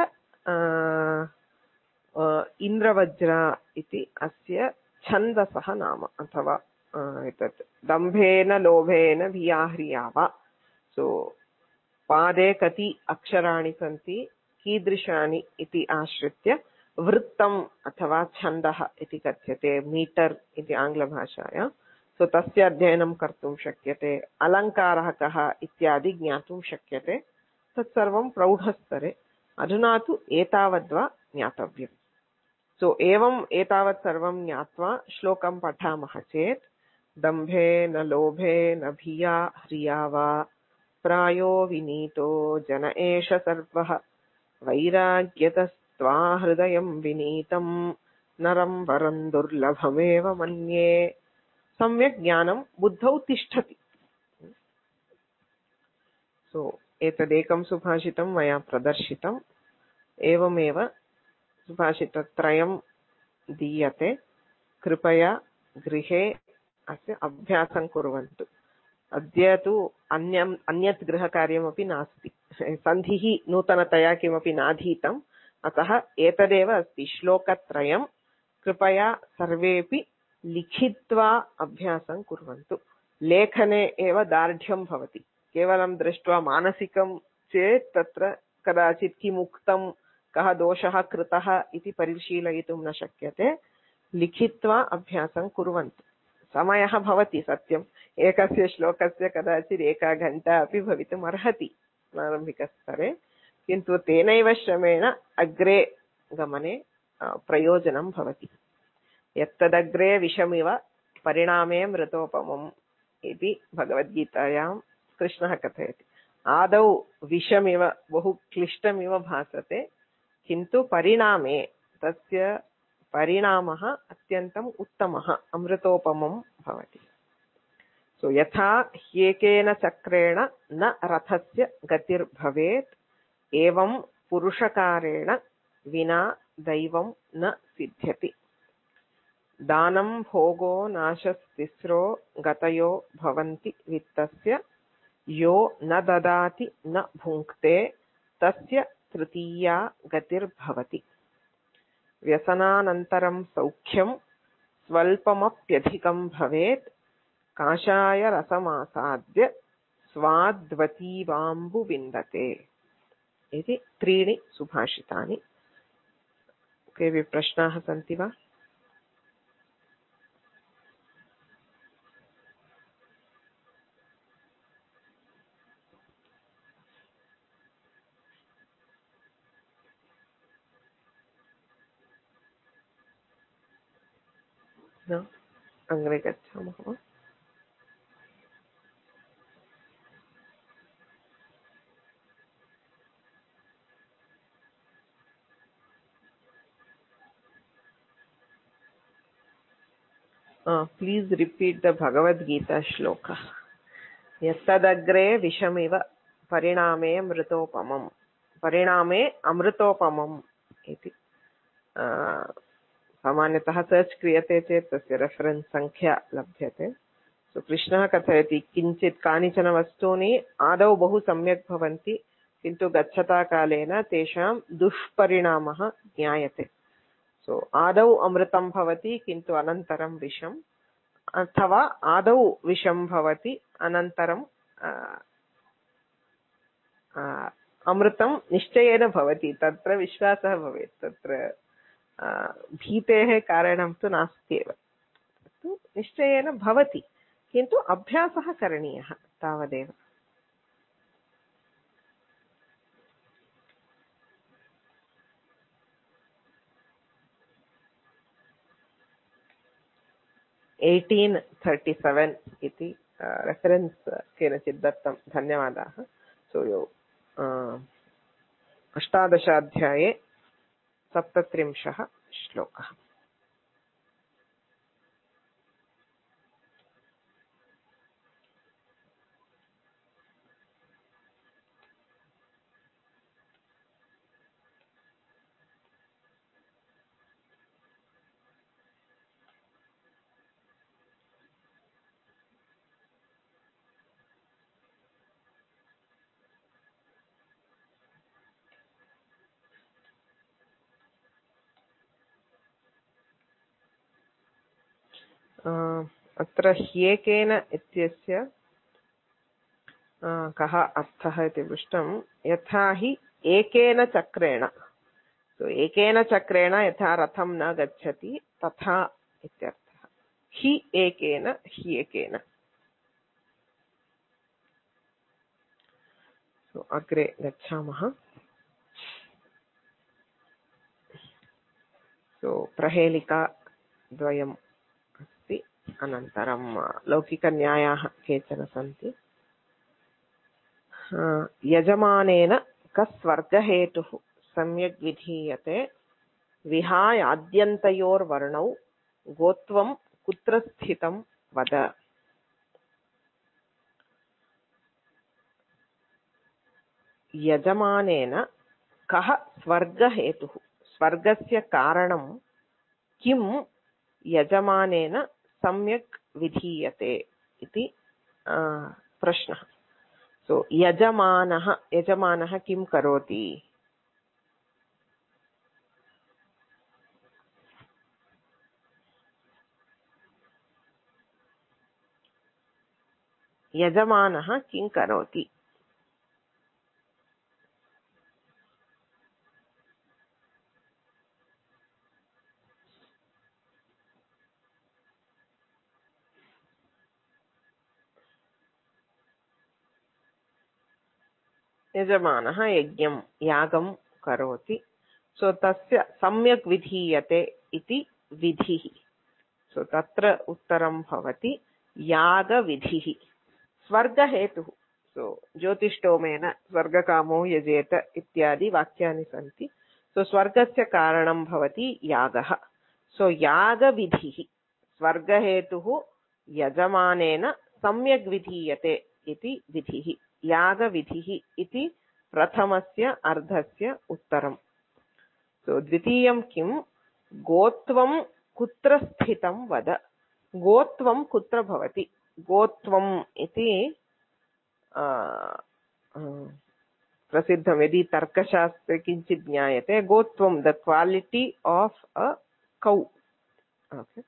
Speaker 1: इन्द्रवज्र इति अस्य छन्दसः नाम, अथवा एतत् दम्भेन लोभेन धिया ह्रिया वा। पादे कति अक्षराणि सन्ति, कीदृशानि इति आश्रित्य वृत्तम् अथवा छन्दः इति कथ्यते। मीटर् इति आङ्ग्लभाषायां। तस्य अध्ययनं कर्तुं शक्यते। अलङ्कारः कः इत्यादि ज्ञातुं शक्यते। तत्सर्वं प्रौढस्तरे। अधुना तु एतावद्वा ज्ञातव्यम्। एवम् एतावत् सर्वं ज्ञात्वा श्लोकं पठामः चेत् दम्भे न लोभे न भिया ह्रिया वा प्रायो विनीतो जन एष सर्वः वैराग्यतस्त्वा हृदयं विनीतं नरं वरं दुर्लभमेव मन्ये। सम्यक् ज्ञानं बुद्धौ तिष्ठति। एतदेकं सुभाषितं मया प्रदर्शितम्। एवमेव सुभाषितत्रयं दीयते। कृपया गृहे अस्य अभ्यासं कुर्वन्तु। अद्य तु अन्यत् गृहकार्यमपि नास्ति। सन्धिः नूतनतया किमपि नाधीतम्, अतः एतदेव अस्ति श्लोकत्रयं। कृपया सर्वेपि लिखित्वा अभ्यासं कुर्वन्तु। लेखने एव दार्ढ्यं भवति। केवलं दृष्ट्वा मानसिकं चेत् तत्र कदाचित् किमुक्तं, कः दोषः कृतः इति परिशीलयितुं न शक्यते। लिखित्वा अभ्यासं कुर्वन्तु। समयः भवति सत्यम्। एकस्य श्लोकस्य कदाचित् 1 घण्टा अपि भवितुम् अर्हति प्रारम्भिकस्तरे, किन्तु तेनैव श्रमेण अग्रे गमने प्रयोजनं भवति। यत्तदग्रे विषमिव परिणामे मृतोपमम् इति भगवद्गीतायां कृष्णः कथयति। आदौ विषमिव बहु क्लिष्टमिव भासते, किन्तु परिणामे तस्य परिणामः अत्यन्तम् उत्तमः अमृतोपमं भवति। सो यथा ह्येकेन चक्रेण न रथस्य गतिर्भवेत् एवं पुरुषकारेण विना दैवं न सिद्ध्यति। दानं भोगो नाशस्तिस्रो गतयो भवन्ति वित्तस्य यो न ददाति न भुङ्क्ते तस्य तृतीया गतिर्भवति। व्यसनानन्तरं सौख्यं स्वल्पमप्यधिकं भवेत् काषाय रसमासाद्य स्वाद्वतीवाम्बु विन्दते। इति 3 सुभाषितानि। केऽपि प्रश्नाः सन्ति वा? न? अग्रे गच्छामः वा? Please repeat the Bhagavad Gita shloka. Yattadagre vishamiva pariname amritopamam. Pariname amritopamam iti. सामान्यतः सर्च क्रियते चेत् तस्य रेफरेन्स् संख्या लभ्यते। सो कृष्णः कथयति किञ्चित् कानिचन वस्तूनि आदौ बहु सम्यक् भवन्ति किन्तु गच्छता कालेन तेषां दुष्परिणामः ज्ञायते। सो आदौ अमृतं भवति किन्तु अनन्तरं विषम्, अथवा आदौ विषं भवति अनन्तरं अमृतं निश्चयेन भवति। तत्र विश्वासः भवेत्। तत्र भीतेः कारणं तु नास्ति एव, निश्चयेन भवति किन्तु अभ्यासः करणीयः तावदेव। एटीन् 37 इति रेफरेन्स् केनचित् दत्तं। धन्यवादाः। सो 18 अध्याये 37 श्लोकः। अत्र ह्येकेन इत्यस्य कः अर्थः इति पृष्टं। यथा हि एकेन चक्रेण, तो एकेन चक्रेण यथा रथं न गच्छति तथा इत्यर्थः। हि एकेन ह्येकेन। तो अग्रे गच्छामः। तो प्रहेलिका द्वयम् अस्ति, अनन्तरं लौकिकन्यायाः केचन सन्ति। यजमानेन कस्वर्गहेतुः सम्यग् विधीयते विहाय आद्यन्तयोर्वर्णौ गोत्वं कुत्र स्थितं वद। यजमानेन कः स्वर्गहेतुः, स्वर्गस्य कारणं किं यजमानेन सम्यक् विधीयते इति प्रश्नः। सो यजमानः किं करोति? यजमानः किं करोति? यजमानः यज्ञं यागं करोति। सो तस्य सम्यक् विधीयते इति विधिः। सो तत्र उत्तरं भवति यागविधिः। स्वर्गहेतुः, सो ज्योतिष्टोमेन स्वर्गकामो यजेत इत्यादि वाक्यानि सन्ति। सो स्वर्गस्य कारणं भवति यागः सो यागविधिः स्वर्गहेतुः यजमानेन सम्यग् विधीयते इति विधिः यागविधिः इति प्रथमस्य अर्धस्य उत्तरम् सो द्वितीयं किं गोत्वं कुत्र स्थितं वद गोत्वं कुत्र भवति गोत्वम् इति प्रसिद्धं यदि तर्कशास्त्रे किञ्चित् ज्ञायते गोत्वं the quality of a cow okay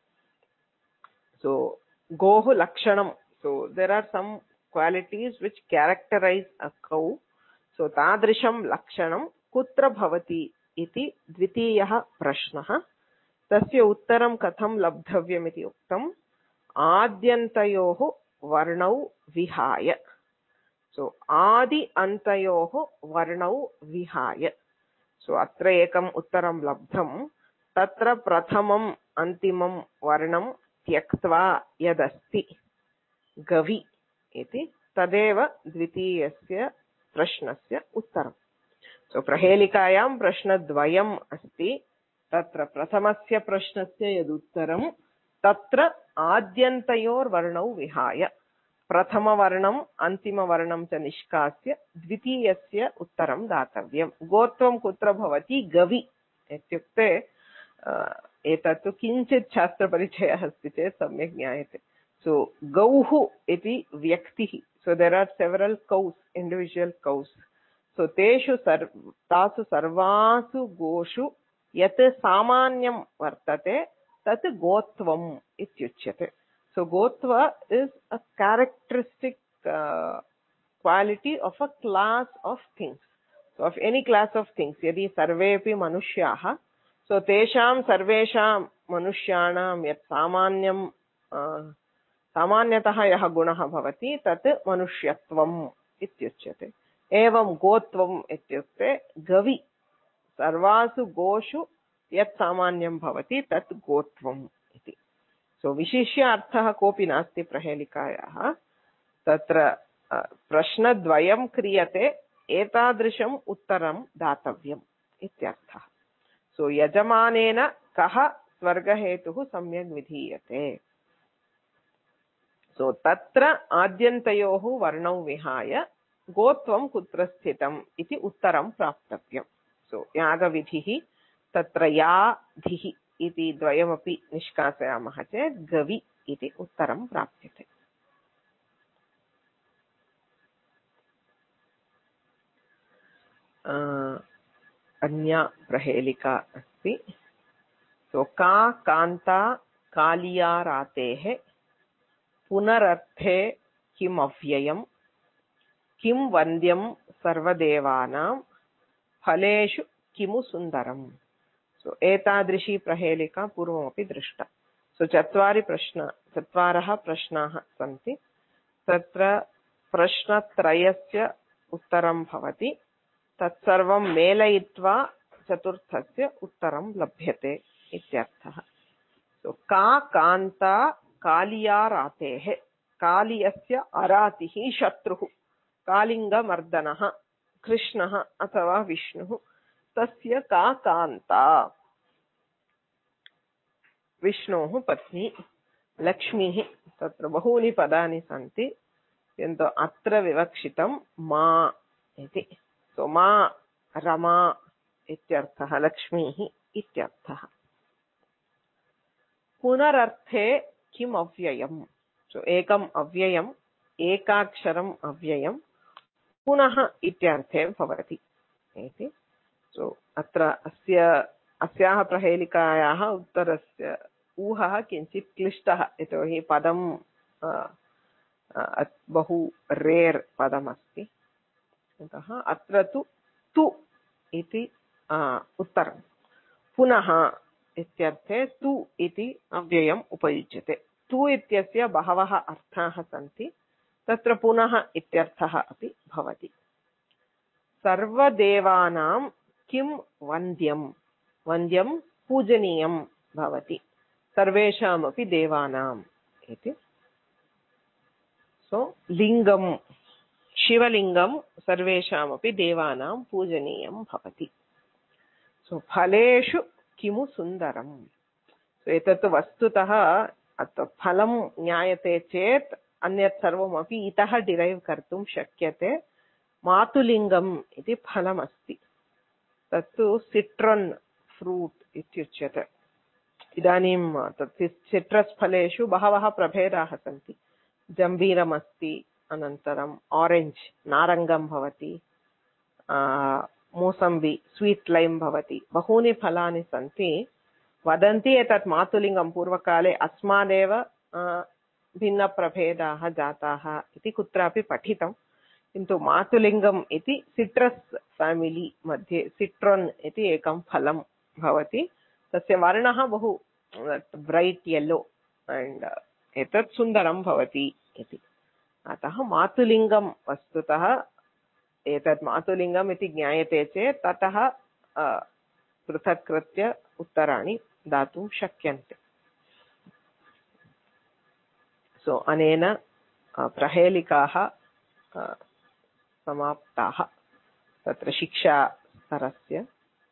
Speaker 1: so गोः लक्षणं so there are some qualities which characterize a cow so तादृशं लक्षणं कुत्र भवति इति द्वितीयः प्रश्नः तस्य उत्तरं कथं लब्धव्यमिति उक्तम् आद्यन्तयोः वर्णौ विहाय सो आदि अन्तयोः वर्णौ विहाय सो अत्र एकम् उत्तरं लब्धं तत्र प्रथमम् अन्तिमं वर्णं त्यक्त्वा यदस्ति गवि इति तदेव द्वितीयस्य प्रश्नस्य उत्तरम् सो प्रहेलिकायां प्रश्नद्वयम् अस्ति तत्र प्रथमस्य प्रश्नस्य यदुत्तरं तत्र आद्यन्तयोर्वर्णौ विहाय प्रथमवर्णम् अन्तिमवर्णं च निष्कास्य द्वितीयस्य उत्तरं दातव्यं गोत्वं कुत्र भवति गवि इत्युक्ते एतत् किञ्चित् शास्त्रपरिचयः अस्ति चेत् सम्यक् ज्ञायते सो गौः इति व्यक्तिः so there are several cows individual cows so तासु सर्वासु गोषु यत् सामान्यं वर्तते तत् गोत्वम् इत्युच्यते सो गोत्वा is a characteristic quality of a class of things so of any class of things यदि सर्वेपि मनुष्याः सो तेषां सर्वेषां मनुष्याणां यत् सामान्यं सामान्यतः यः गुणः भवति तत् मनुष्यत्वम् इत्युच्यते एवं गोत्वम् इत्युक्ते गवि सर्वासु गोषु यत् सामान्यं भवति तत् गोत्वम् इति सो विशिष्य अर्थः कोऽपि नास्ति प्रहेलिकायाः तत्र प्रश्नद्वयं क्रियते एतादृशम् उत्तरं दातव्यम् इत्यर्थः सो यजमानेन कः स्वर्गहेतुः सम्यग् विधीयते सो तत्र आद्यन्तयोः वर्णौ विहाय गोत्वं कुत्र स्थितम् इति उत्तरं प्राप्तव्यम् सो यागविधिः तत्र या धिः इति द्वयमपि निष्कासयामः चेत् गवि इति उत्तरं प्राप्यते अन्या प्रहेलिका अस्ति सो का कान्ता कालियारातेः पुनरर्थे किम् अव्ययम् किं वन्द्यं सर्वदेवानां फलेषु किमु सुन्दरम् सो एतादृशी प्रहेलिका पूर्वमपि दृष्टा सो चत्वारः प्रश्नाः सन्ति तत्र प्रश्नत्रयस्य उत्तरं भवति तत्सर्वं मेलयित्वा चतुर्थस्य उत्तरं लभ्यते इत्यर्थः सो का कान्ता कालियारातेः कालियस्य अरातिः शत्रुः कालिङ्गमर्दनः कृष्णः अथवा विष्णुः तस्य का कान्ता विष्णोः पत्नी लक्ष्मीः तत्र बहूनि पदानि सन्ति किन्तु अत्र विवक्षितं मा इति सो मा रमा इत्यर्थः लक्ष्मीः इत्यर्थः पुनरर्थे किम् अव्ययम् सो एकम् अव्ययम् एकाक्षरम् अव्ययम् पुनः इत्यर्थे भवति इति सो अत्र अस्याः प्रहेलिकायाः उत्तरस्य ऊहः किञ्चित् क्लिष्टः यतोहि पदं बहु रेर् पदमस्ति अतः अत्र तु इति उत्तरं पुनः इत्यर्थे तु इति अव्ययम् उपयुज्यते तु इत्यस्य बहवः अर्थाः सन्ति तत्र पुनः इत्यर्थः अपि भवति सर्वदेवानां किं वन्द्यं वन्द्यं पूजनीयं भवति सर्वेषामपि देवानाम् इति सो लिङ्गं शिवलिङ्गं सर्वेषामपि देवानां पूजनीयं भवति सो फलेषु किमु सुन्दरम्. एतत् वस्तुतः फलं ज्ञायते चेत् अन्यत् सर्वमपि इतः डिरैव् कर्तुं शक्यते. मातुलिङ्गम् इति फलमस्ति, तत्तु सिट्रन् फ्रूट् इत्युच्यते. इदानीं तत् सिट्रस् फलेषु बहवः प्रभेदाः सन्ति. जम्बीरमस्ति, अनन्तरम् ऑरेंज नारङ्गं भवति, मोसम्बी स्वीट् लैम् भवति, बहूनि फलानि सन्ति. वदन्ति एतत् मातुलिङ्गं पूर्वकाले अस्मादेव भिन्नप्रभेदाः जाताः इति कुत्रापि पठितं. किन्तु मातुलिङ्गम् इति सिट्रस् फैमिली मध्ये सिट्रन् इति एकं फलं भवति. तस्य वर्णः बहु ब्रैट् येल्लो अण्ड् एतत् सुन्दरं भवति इति. अतः मातुलिङ्गं वस्तुतः एतत् मातुलिङ्गम् इति ज्ञायते चेत् ततः पृथक् कृत्य उत्तराणि दातुं शक्यन्ते. सो अनेन प्रहेलिकाः समाप्ताः तत्र शिक्षास्तरस्य.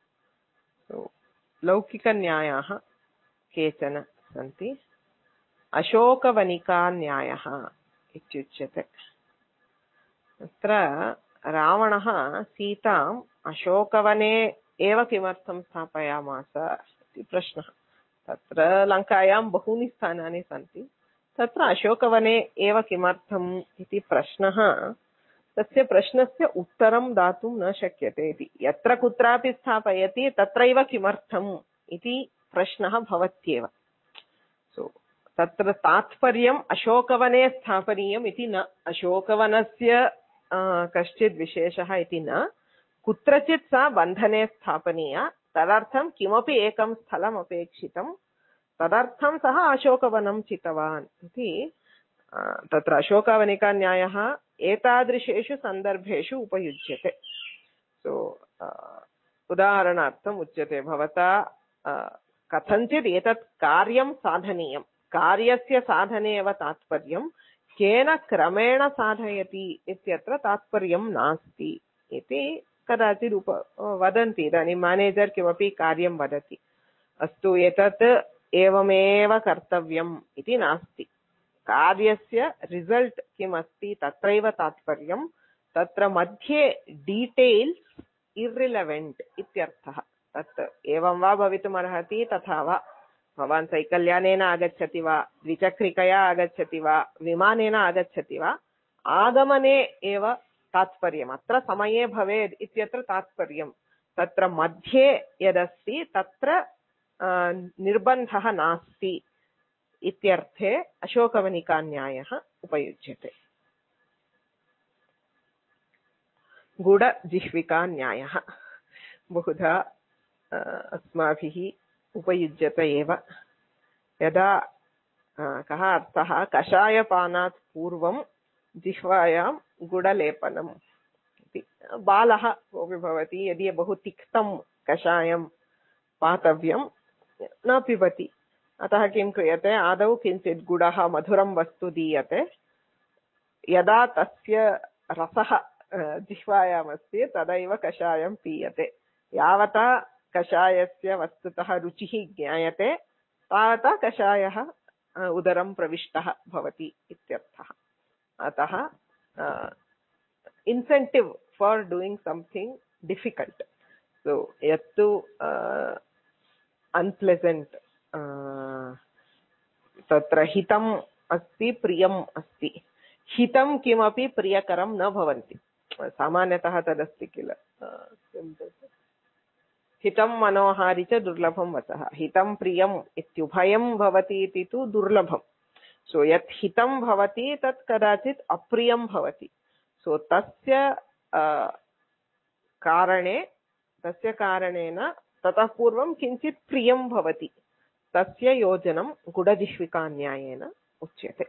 Speaker 1: लौकिकन्यायाः केचन सन्ति. अशोकवनिकान्यायः इत्युच्यते. तत्र रावणः सीताम् अशोकवने एव किमर्थं स्थापयामास इति प्रश्नः. तत्र लङ्कायां बहूनि स्थानानि सन्ति, तत्र अशोकवने एव किमर्थम् इति प्रश्नः. तस्य प्रश्नस्य उत्तरं दातुं न शक्यते इति. यत्र कुत्रापि स्थापयति तत्रैव किमर्थम् इति प्रश्नः भवत्येव. सो तत्र तात्पर्यम् अशोकवने स्थापनीयम् इति न, अशोकवनस्य कश्चित् विशेषः इति न, कुत्रचित् सा बन्धने स्थापनीया, तदर्थं किमपि एकं स्थलम् अपेक्षितं, तदर्थं सः अशोकवनं चितवान् इति. तत्र अशोकवनिकान्यायः एतादृशेषु सन्दर्भेषु उपयुज्यते. सो उदाहरणार्थम् उच्यते, भवता कथञ्चित् एतत् कार्यं साधनीयं, कार्यस्य साधने एव तात्पर्यं, केन क्रमेण साधयति इत्यत्र तात्पर्यं नास्ति इति कदाचित् वदन्ति. इदानीं मैनेजर् किमपि कार्यं वदति, अस्तु एतत् एवमेव कर्तव्यम् इति नास्ति, कार्यस्य रिजल्ट् किमस्ति तत्रैव तात्पर्यं. तत्र मध्ये डीटेल्स् इर्रिलेवेण्ट् इत्यर्थः. तत् एवं वा भवितुमर्हति, तथा वा, भवान् सैकल्यानेन आगच्छति वा, द्विचक्रिकया आगच्छति वा, विमानेन आगच्छति वा, आगमने एव तात्पर्यम्, अत्र समये भवेत् इत्यत्र तात्पर्यं. तत्र मध्ये यदस्ति तत्र निर्बन्धः नास्ति इत्यर्थे अशोकवनिकान्यायः उपयुज्यते. गुडजिह्विकान्यायः बहुधा अस्माभिः उपयुज्यते एव. यदा कः अर्थः, कषायपानात् पूर्वं जिह्वायां गुडलेपनम् इति. बालः कोऽपि भवति, यदि बहु तिक्तं कषायं पातव्यं न पिबति, अतः किं क्रियते, आदौ किञ्चित् गुडः मधुरं वस्तु दीयते. यदा तस्य रसः जिह्वायामस्ति तदैव कषायं पीयते. यावता कषायस्य वस्तुतः रुचिः ज्ञायते तावता कषायः उदरं प्रविष्टः भवति इत्यर्थः. अतः incentive for doing something difficult, so यत्तु अन्प्लेसेण्ट्, तत्र हितम् अस्ति, प्रियम् अस्ति. हितं किमपि प्रियकरं न भवन्ति, सामान्यतः तदस्ति किल. हितं मनोहारि च दुर्लभं वचः. हितं प्रियम् इत्युभयं भवति इति तु दुर्लभं. सो यत् हितं भवति तत् कदाचित् अप्रियं भवति. सो तस्य कारणेन ततः पूर्वं किञ्चित् प्रियं भवति. तस्य योजनं गुडजिह्विकान्यायेन उच्यते.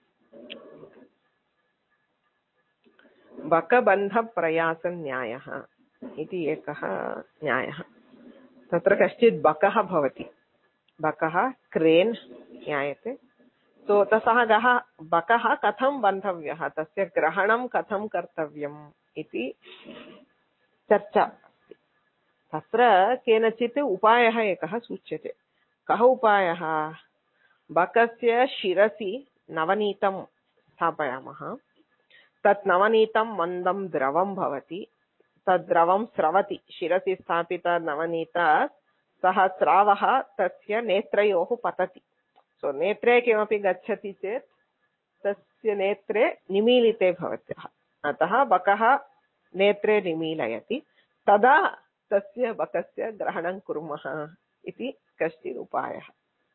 Speaker 1: बकबन्धप्रयासन्यायः इति एकः न्यायः. तत्र कश्चित् बकः भवति, बकः क्रेन् ज्ञायते. तो सः बकः कथं बन्धव्यः, तस्य ग्रहणं कथं कर्तव्यम् इति चर्चा अस्ति. तत्र केनचित् उपायः एकः सूच्यते। कः उपायः? बकस्य शिरसि नवनीतं स्थापयामः। तत् नवनीतं मन्दं द्रवं भवति। तद् द्रवं स्रवति। शिरसि स्थापित नवनीत सः स्रावः तस्य नेत्रयोः पतति। सो नेत्रे किमपि गच्छति चेत् तस्य नेत्रे निमीलिते भवत्यः। अतः बकः नेत्रे निमीलयति। तदा तस्य बकस्य ग्रहणं कुर्मः इति कश्चित् उपायः।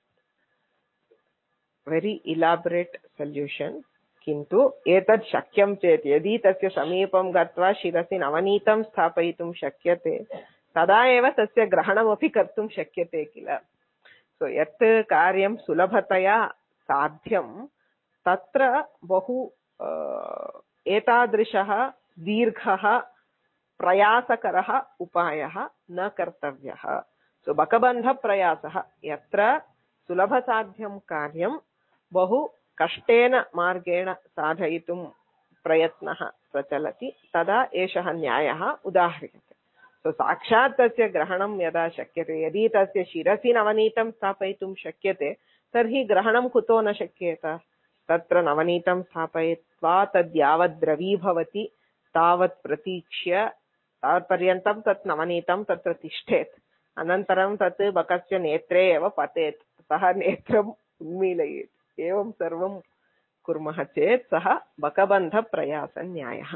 Speaker 1: Very elaborate solution. किन्तु एतत् शक्यं चेत् यदि तस्य समीपं गत्वा शिरसि नवनीतं स्थापयितुं शक्यते तदा एव तस्य ग्रहणमपि कर्तुं शक्यते किल। सो यत् कार्यं सुलभतया साध्यं तत्र बहु एतादृशः दीर्घः प्रयासकरः उपायः न कर्तव्यः। सो बकबन्धप्रयासः यत्र सुलभसाध्यं कार्यं बहु कष्टेन मार्गेण साधयितुं प्रयत्नः प्रचलति तदा एषः न्यायः उदाह्रियते। सो साक्षात् तस्य ग्रहणं यदा शक्यते, यदि तस्य शिरसि नवनीतं स्थापयितुं शक्यते तर्हि ग्रहणं कुतो न शक्येत। तत्र नवनीतं स्थापयित्वा तद् यावत् द्रवीभवति तावत् प्रतीक्ष्य तावत्पर्यन्तं तत् नवनीतं तत्र तिष्ठेत्। अनन्तरं तत् बकस्य नेत्रे एव पतेत्। सः नेत्रम् उन्मीलयेत्। एवं सर्वं कुर्मः चेत् सः बकबन्धप्रयासन्यायः।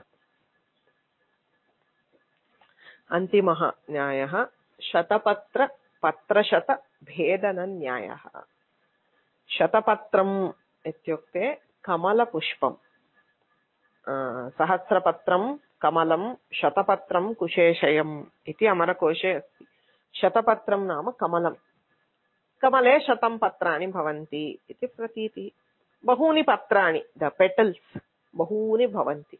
Speaker 1: अन्तिमः न्यायः शतपत्रपत्रशतभेदनन्यायः। शतपत्रम् इत्युक्ते कमलपुष्पं। सहस्रपत्रं कमलं शतपत्रं कुशेषयम् इति अमरकोशे अस्ति। शतपत्रं नाम कमलं। कमले 100 पत्राणि भवन्ति इति प्रतीतिः। बहूनि पत्राणि, द पेटल्स् बहूनि भवन्ति।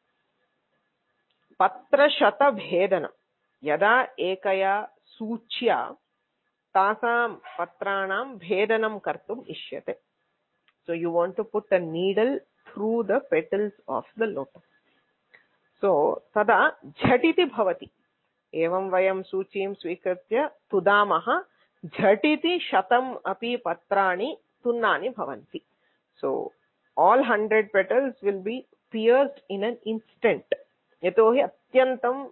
Speaker 1: पत्रशतभेदनं यदा एकया सूच्या तासां पत्राणां भेदनं कर्तुम् इष्यते। So you want to put a needle through the petals of the lotus. So tada झटिति भवति। एवं वयं सूचीं स्वीकृत्य तुदामः झटिति 100 अपि पत्राणि तुन्नानि भवन्ति। So all 100 petals will be pierced in an instant. यतोहि अत्यन्तं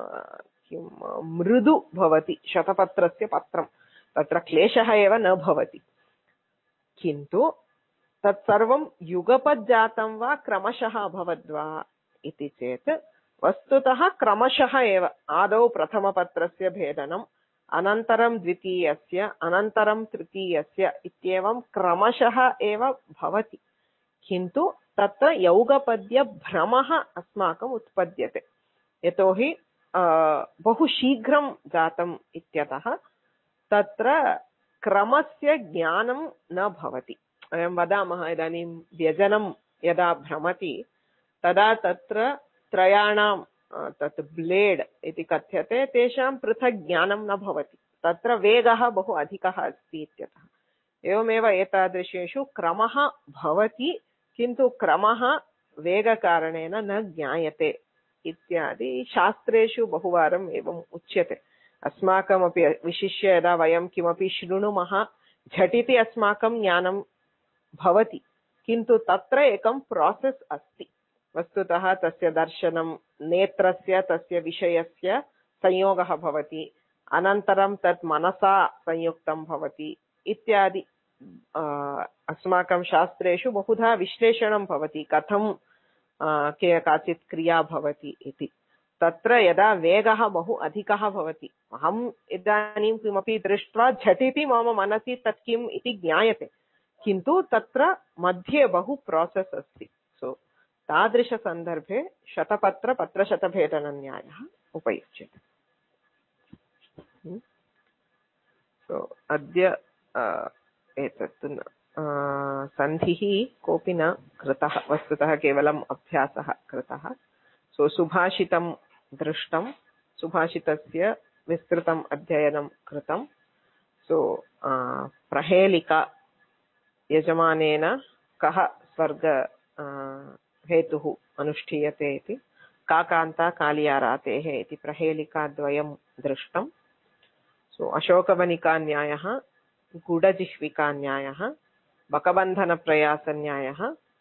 Speaker 1: मृदु भवति शतपत्रस्य पत्रं। तत्र क्लेशः एव न भवति। किन्तु तत्सर्वं युगपज्जातं वा क्रमशः अभवद्वा इति चेत् वस्तुतः क्रमशः एव। आदौ प्रथमपत्रस्य भेदनम्, अनन्तरं द्वितीयस्य, अनन्तरं तृतीयस्य इत्येवं क्रमशः एव भवति। किन्तु तत्र यौगपद्यभ्रमः अस्माकम् उत्पद्यते। यतोहि बहु शीघ्रं जातम् इत्यतः तत्र क्रमस्य ज्ञानं न भवति। वयं वदामः इदानीं व्यजनं यदा भ्रमति तदा तत्र त्रयाणां तत् ब्लेड् इति कथ्यते तेषां पृथक् ज्ञानं न भवति। तत्र वेगः बहु अधिकः अस्ति इत्यतः। एवमेव एतादृशेषु क्रमः भवति किन्तु क्रमः वेगकारणेन न ज्ञायते इत्यादि शास्त्रेषु बहुवारम् एवम् उच्यते। अस्माकमपि विशिष्य यदा वयं किमपि शृणुमः झटिति अस्माकं ज्ञानं भवति। किन्तु तत्र एकं प्रोसेस् अस्ति। वस्तुतः तस्य दर्शनं, नेत्रस्य तस्य विषयस्य संयोगः भवति, अनन्तरं तत् मनसा संयुक्तं भवति इत्यादि। अस्माकं शास्त्रेषु बहुधा विश्लेषणं भवति कथं काचित् क्रिया भवति इति। तत्र यदा वेगः बहु अधिकः भवति, अहम् इदानीं किमपि दृष्ट्वा झटिति मम मनसि तत् किम् इति ज्ञायते, किन्तु तत्र मध्ये बहु प्रोसेस् अस्ति। सो तादृशसन्दर्भे शतपत्रपत्रशतभेदनन्यायः उपयुज्यते। सो अद्य एतत् सन्धिः कोऽपि न कृतः, वस्तुतः केवलम् अभ्यासः कृतः। सो सुभाषितं दृष्टं, सुभाषितस्य विस्तृतम् अध्ययनं कृतं। सो प्रहेलिका यजमानेन कः स्वर्ग हेतुः अनुष्ठीयते इति काकान्ता कालियारातेः इति प्रहेलिकाद्वयं दृष्टम्। सो अशोकवनिकान्यायः, गुडजिह्विकान्यायः, बकबन्धनप्रयासन्यायः,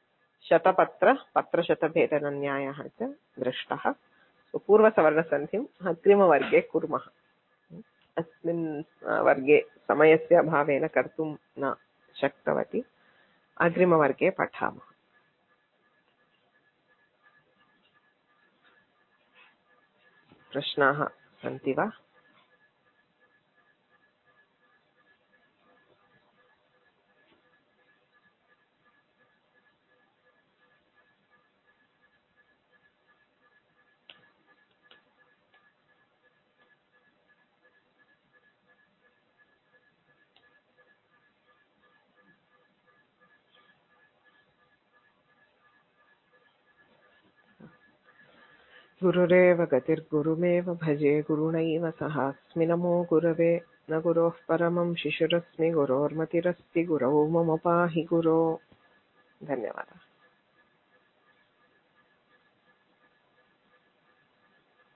Speaker 1: पत्रशतभेदनन्यायः च दृष्टः। सो पूर्वसवर्णसन्धिम् अग्रिमवर्गे कुर्मः। अस्मिन् वर्गे समयस्य अभावेन कर्तुं न शक्तवती। अग्रिमवर्गे पठामः। प्रश्नाः सन्ति वा? गुरुरेव गतिर्गुरुमेव भजे गुरुणैव सह अस्मि नमो गुरवे न गुरोः परमं शिशुरस्मि गुरोर्मतिरस्ति गुरौ मम पाहि गुरो। धन्यवादः।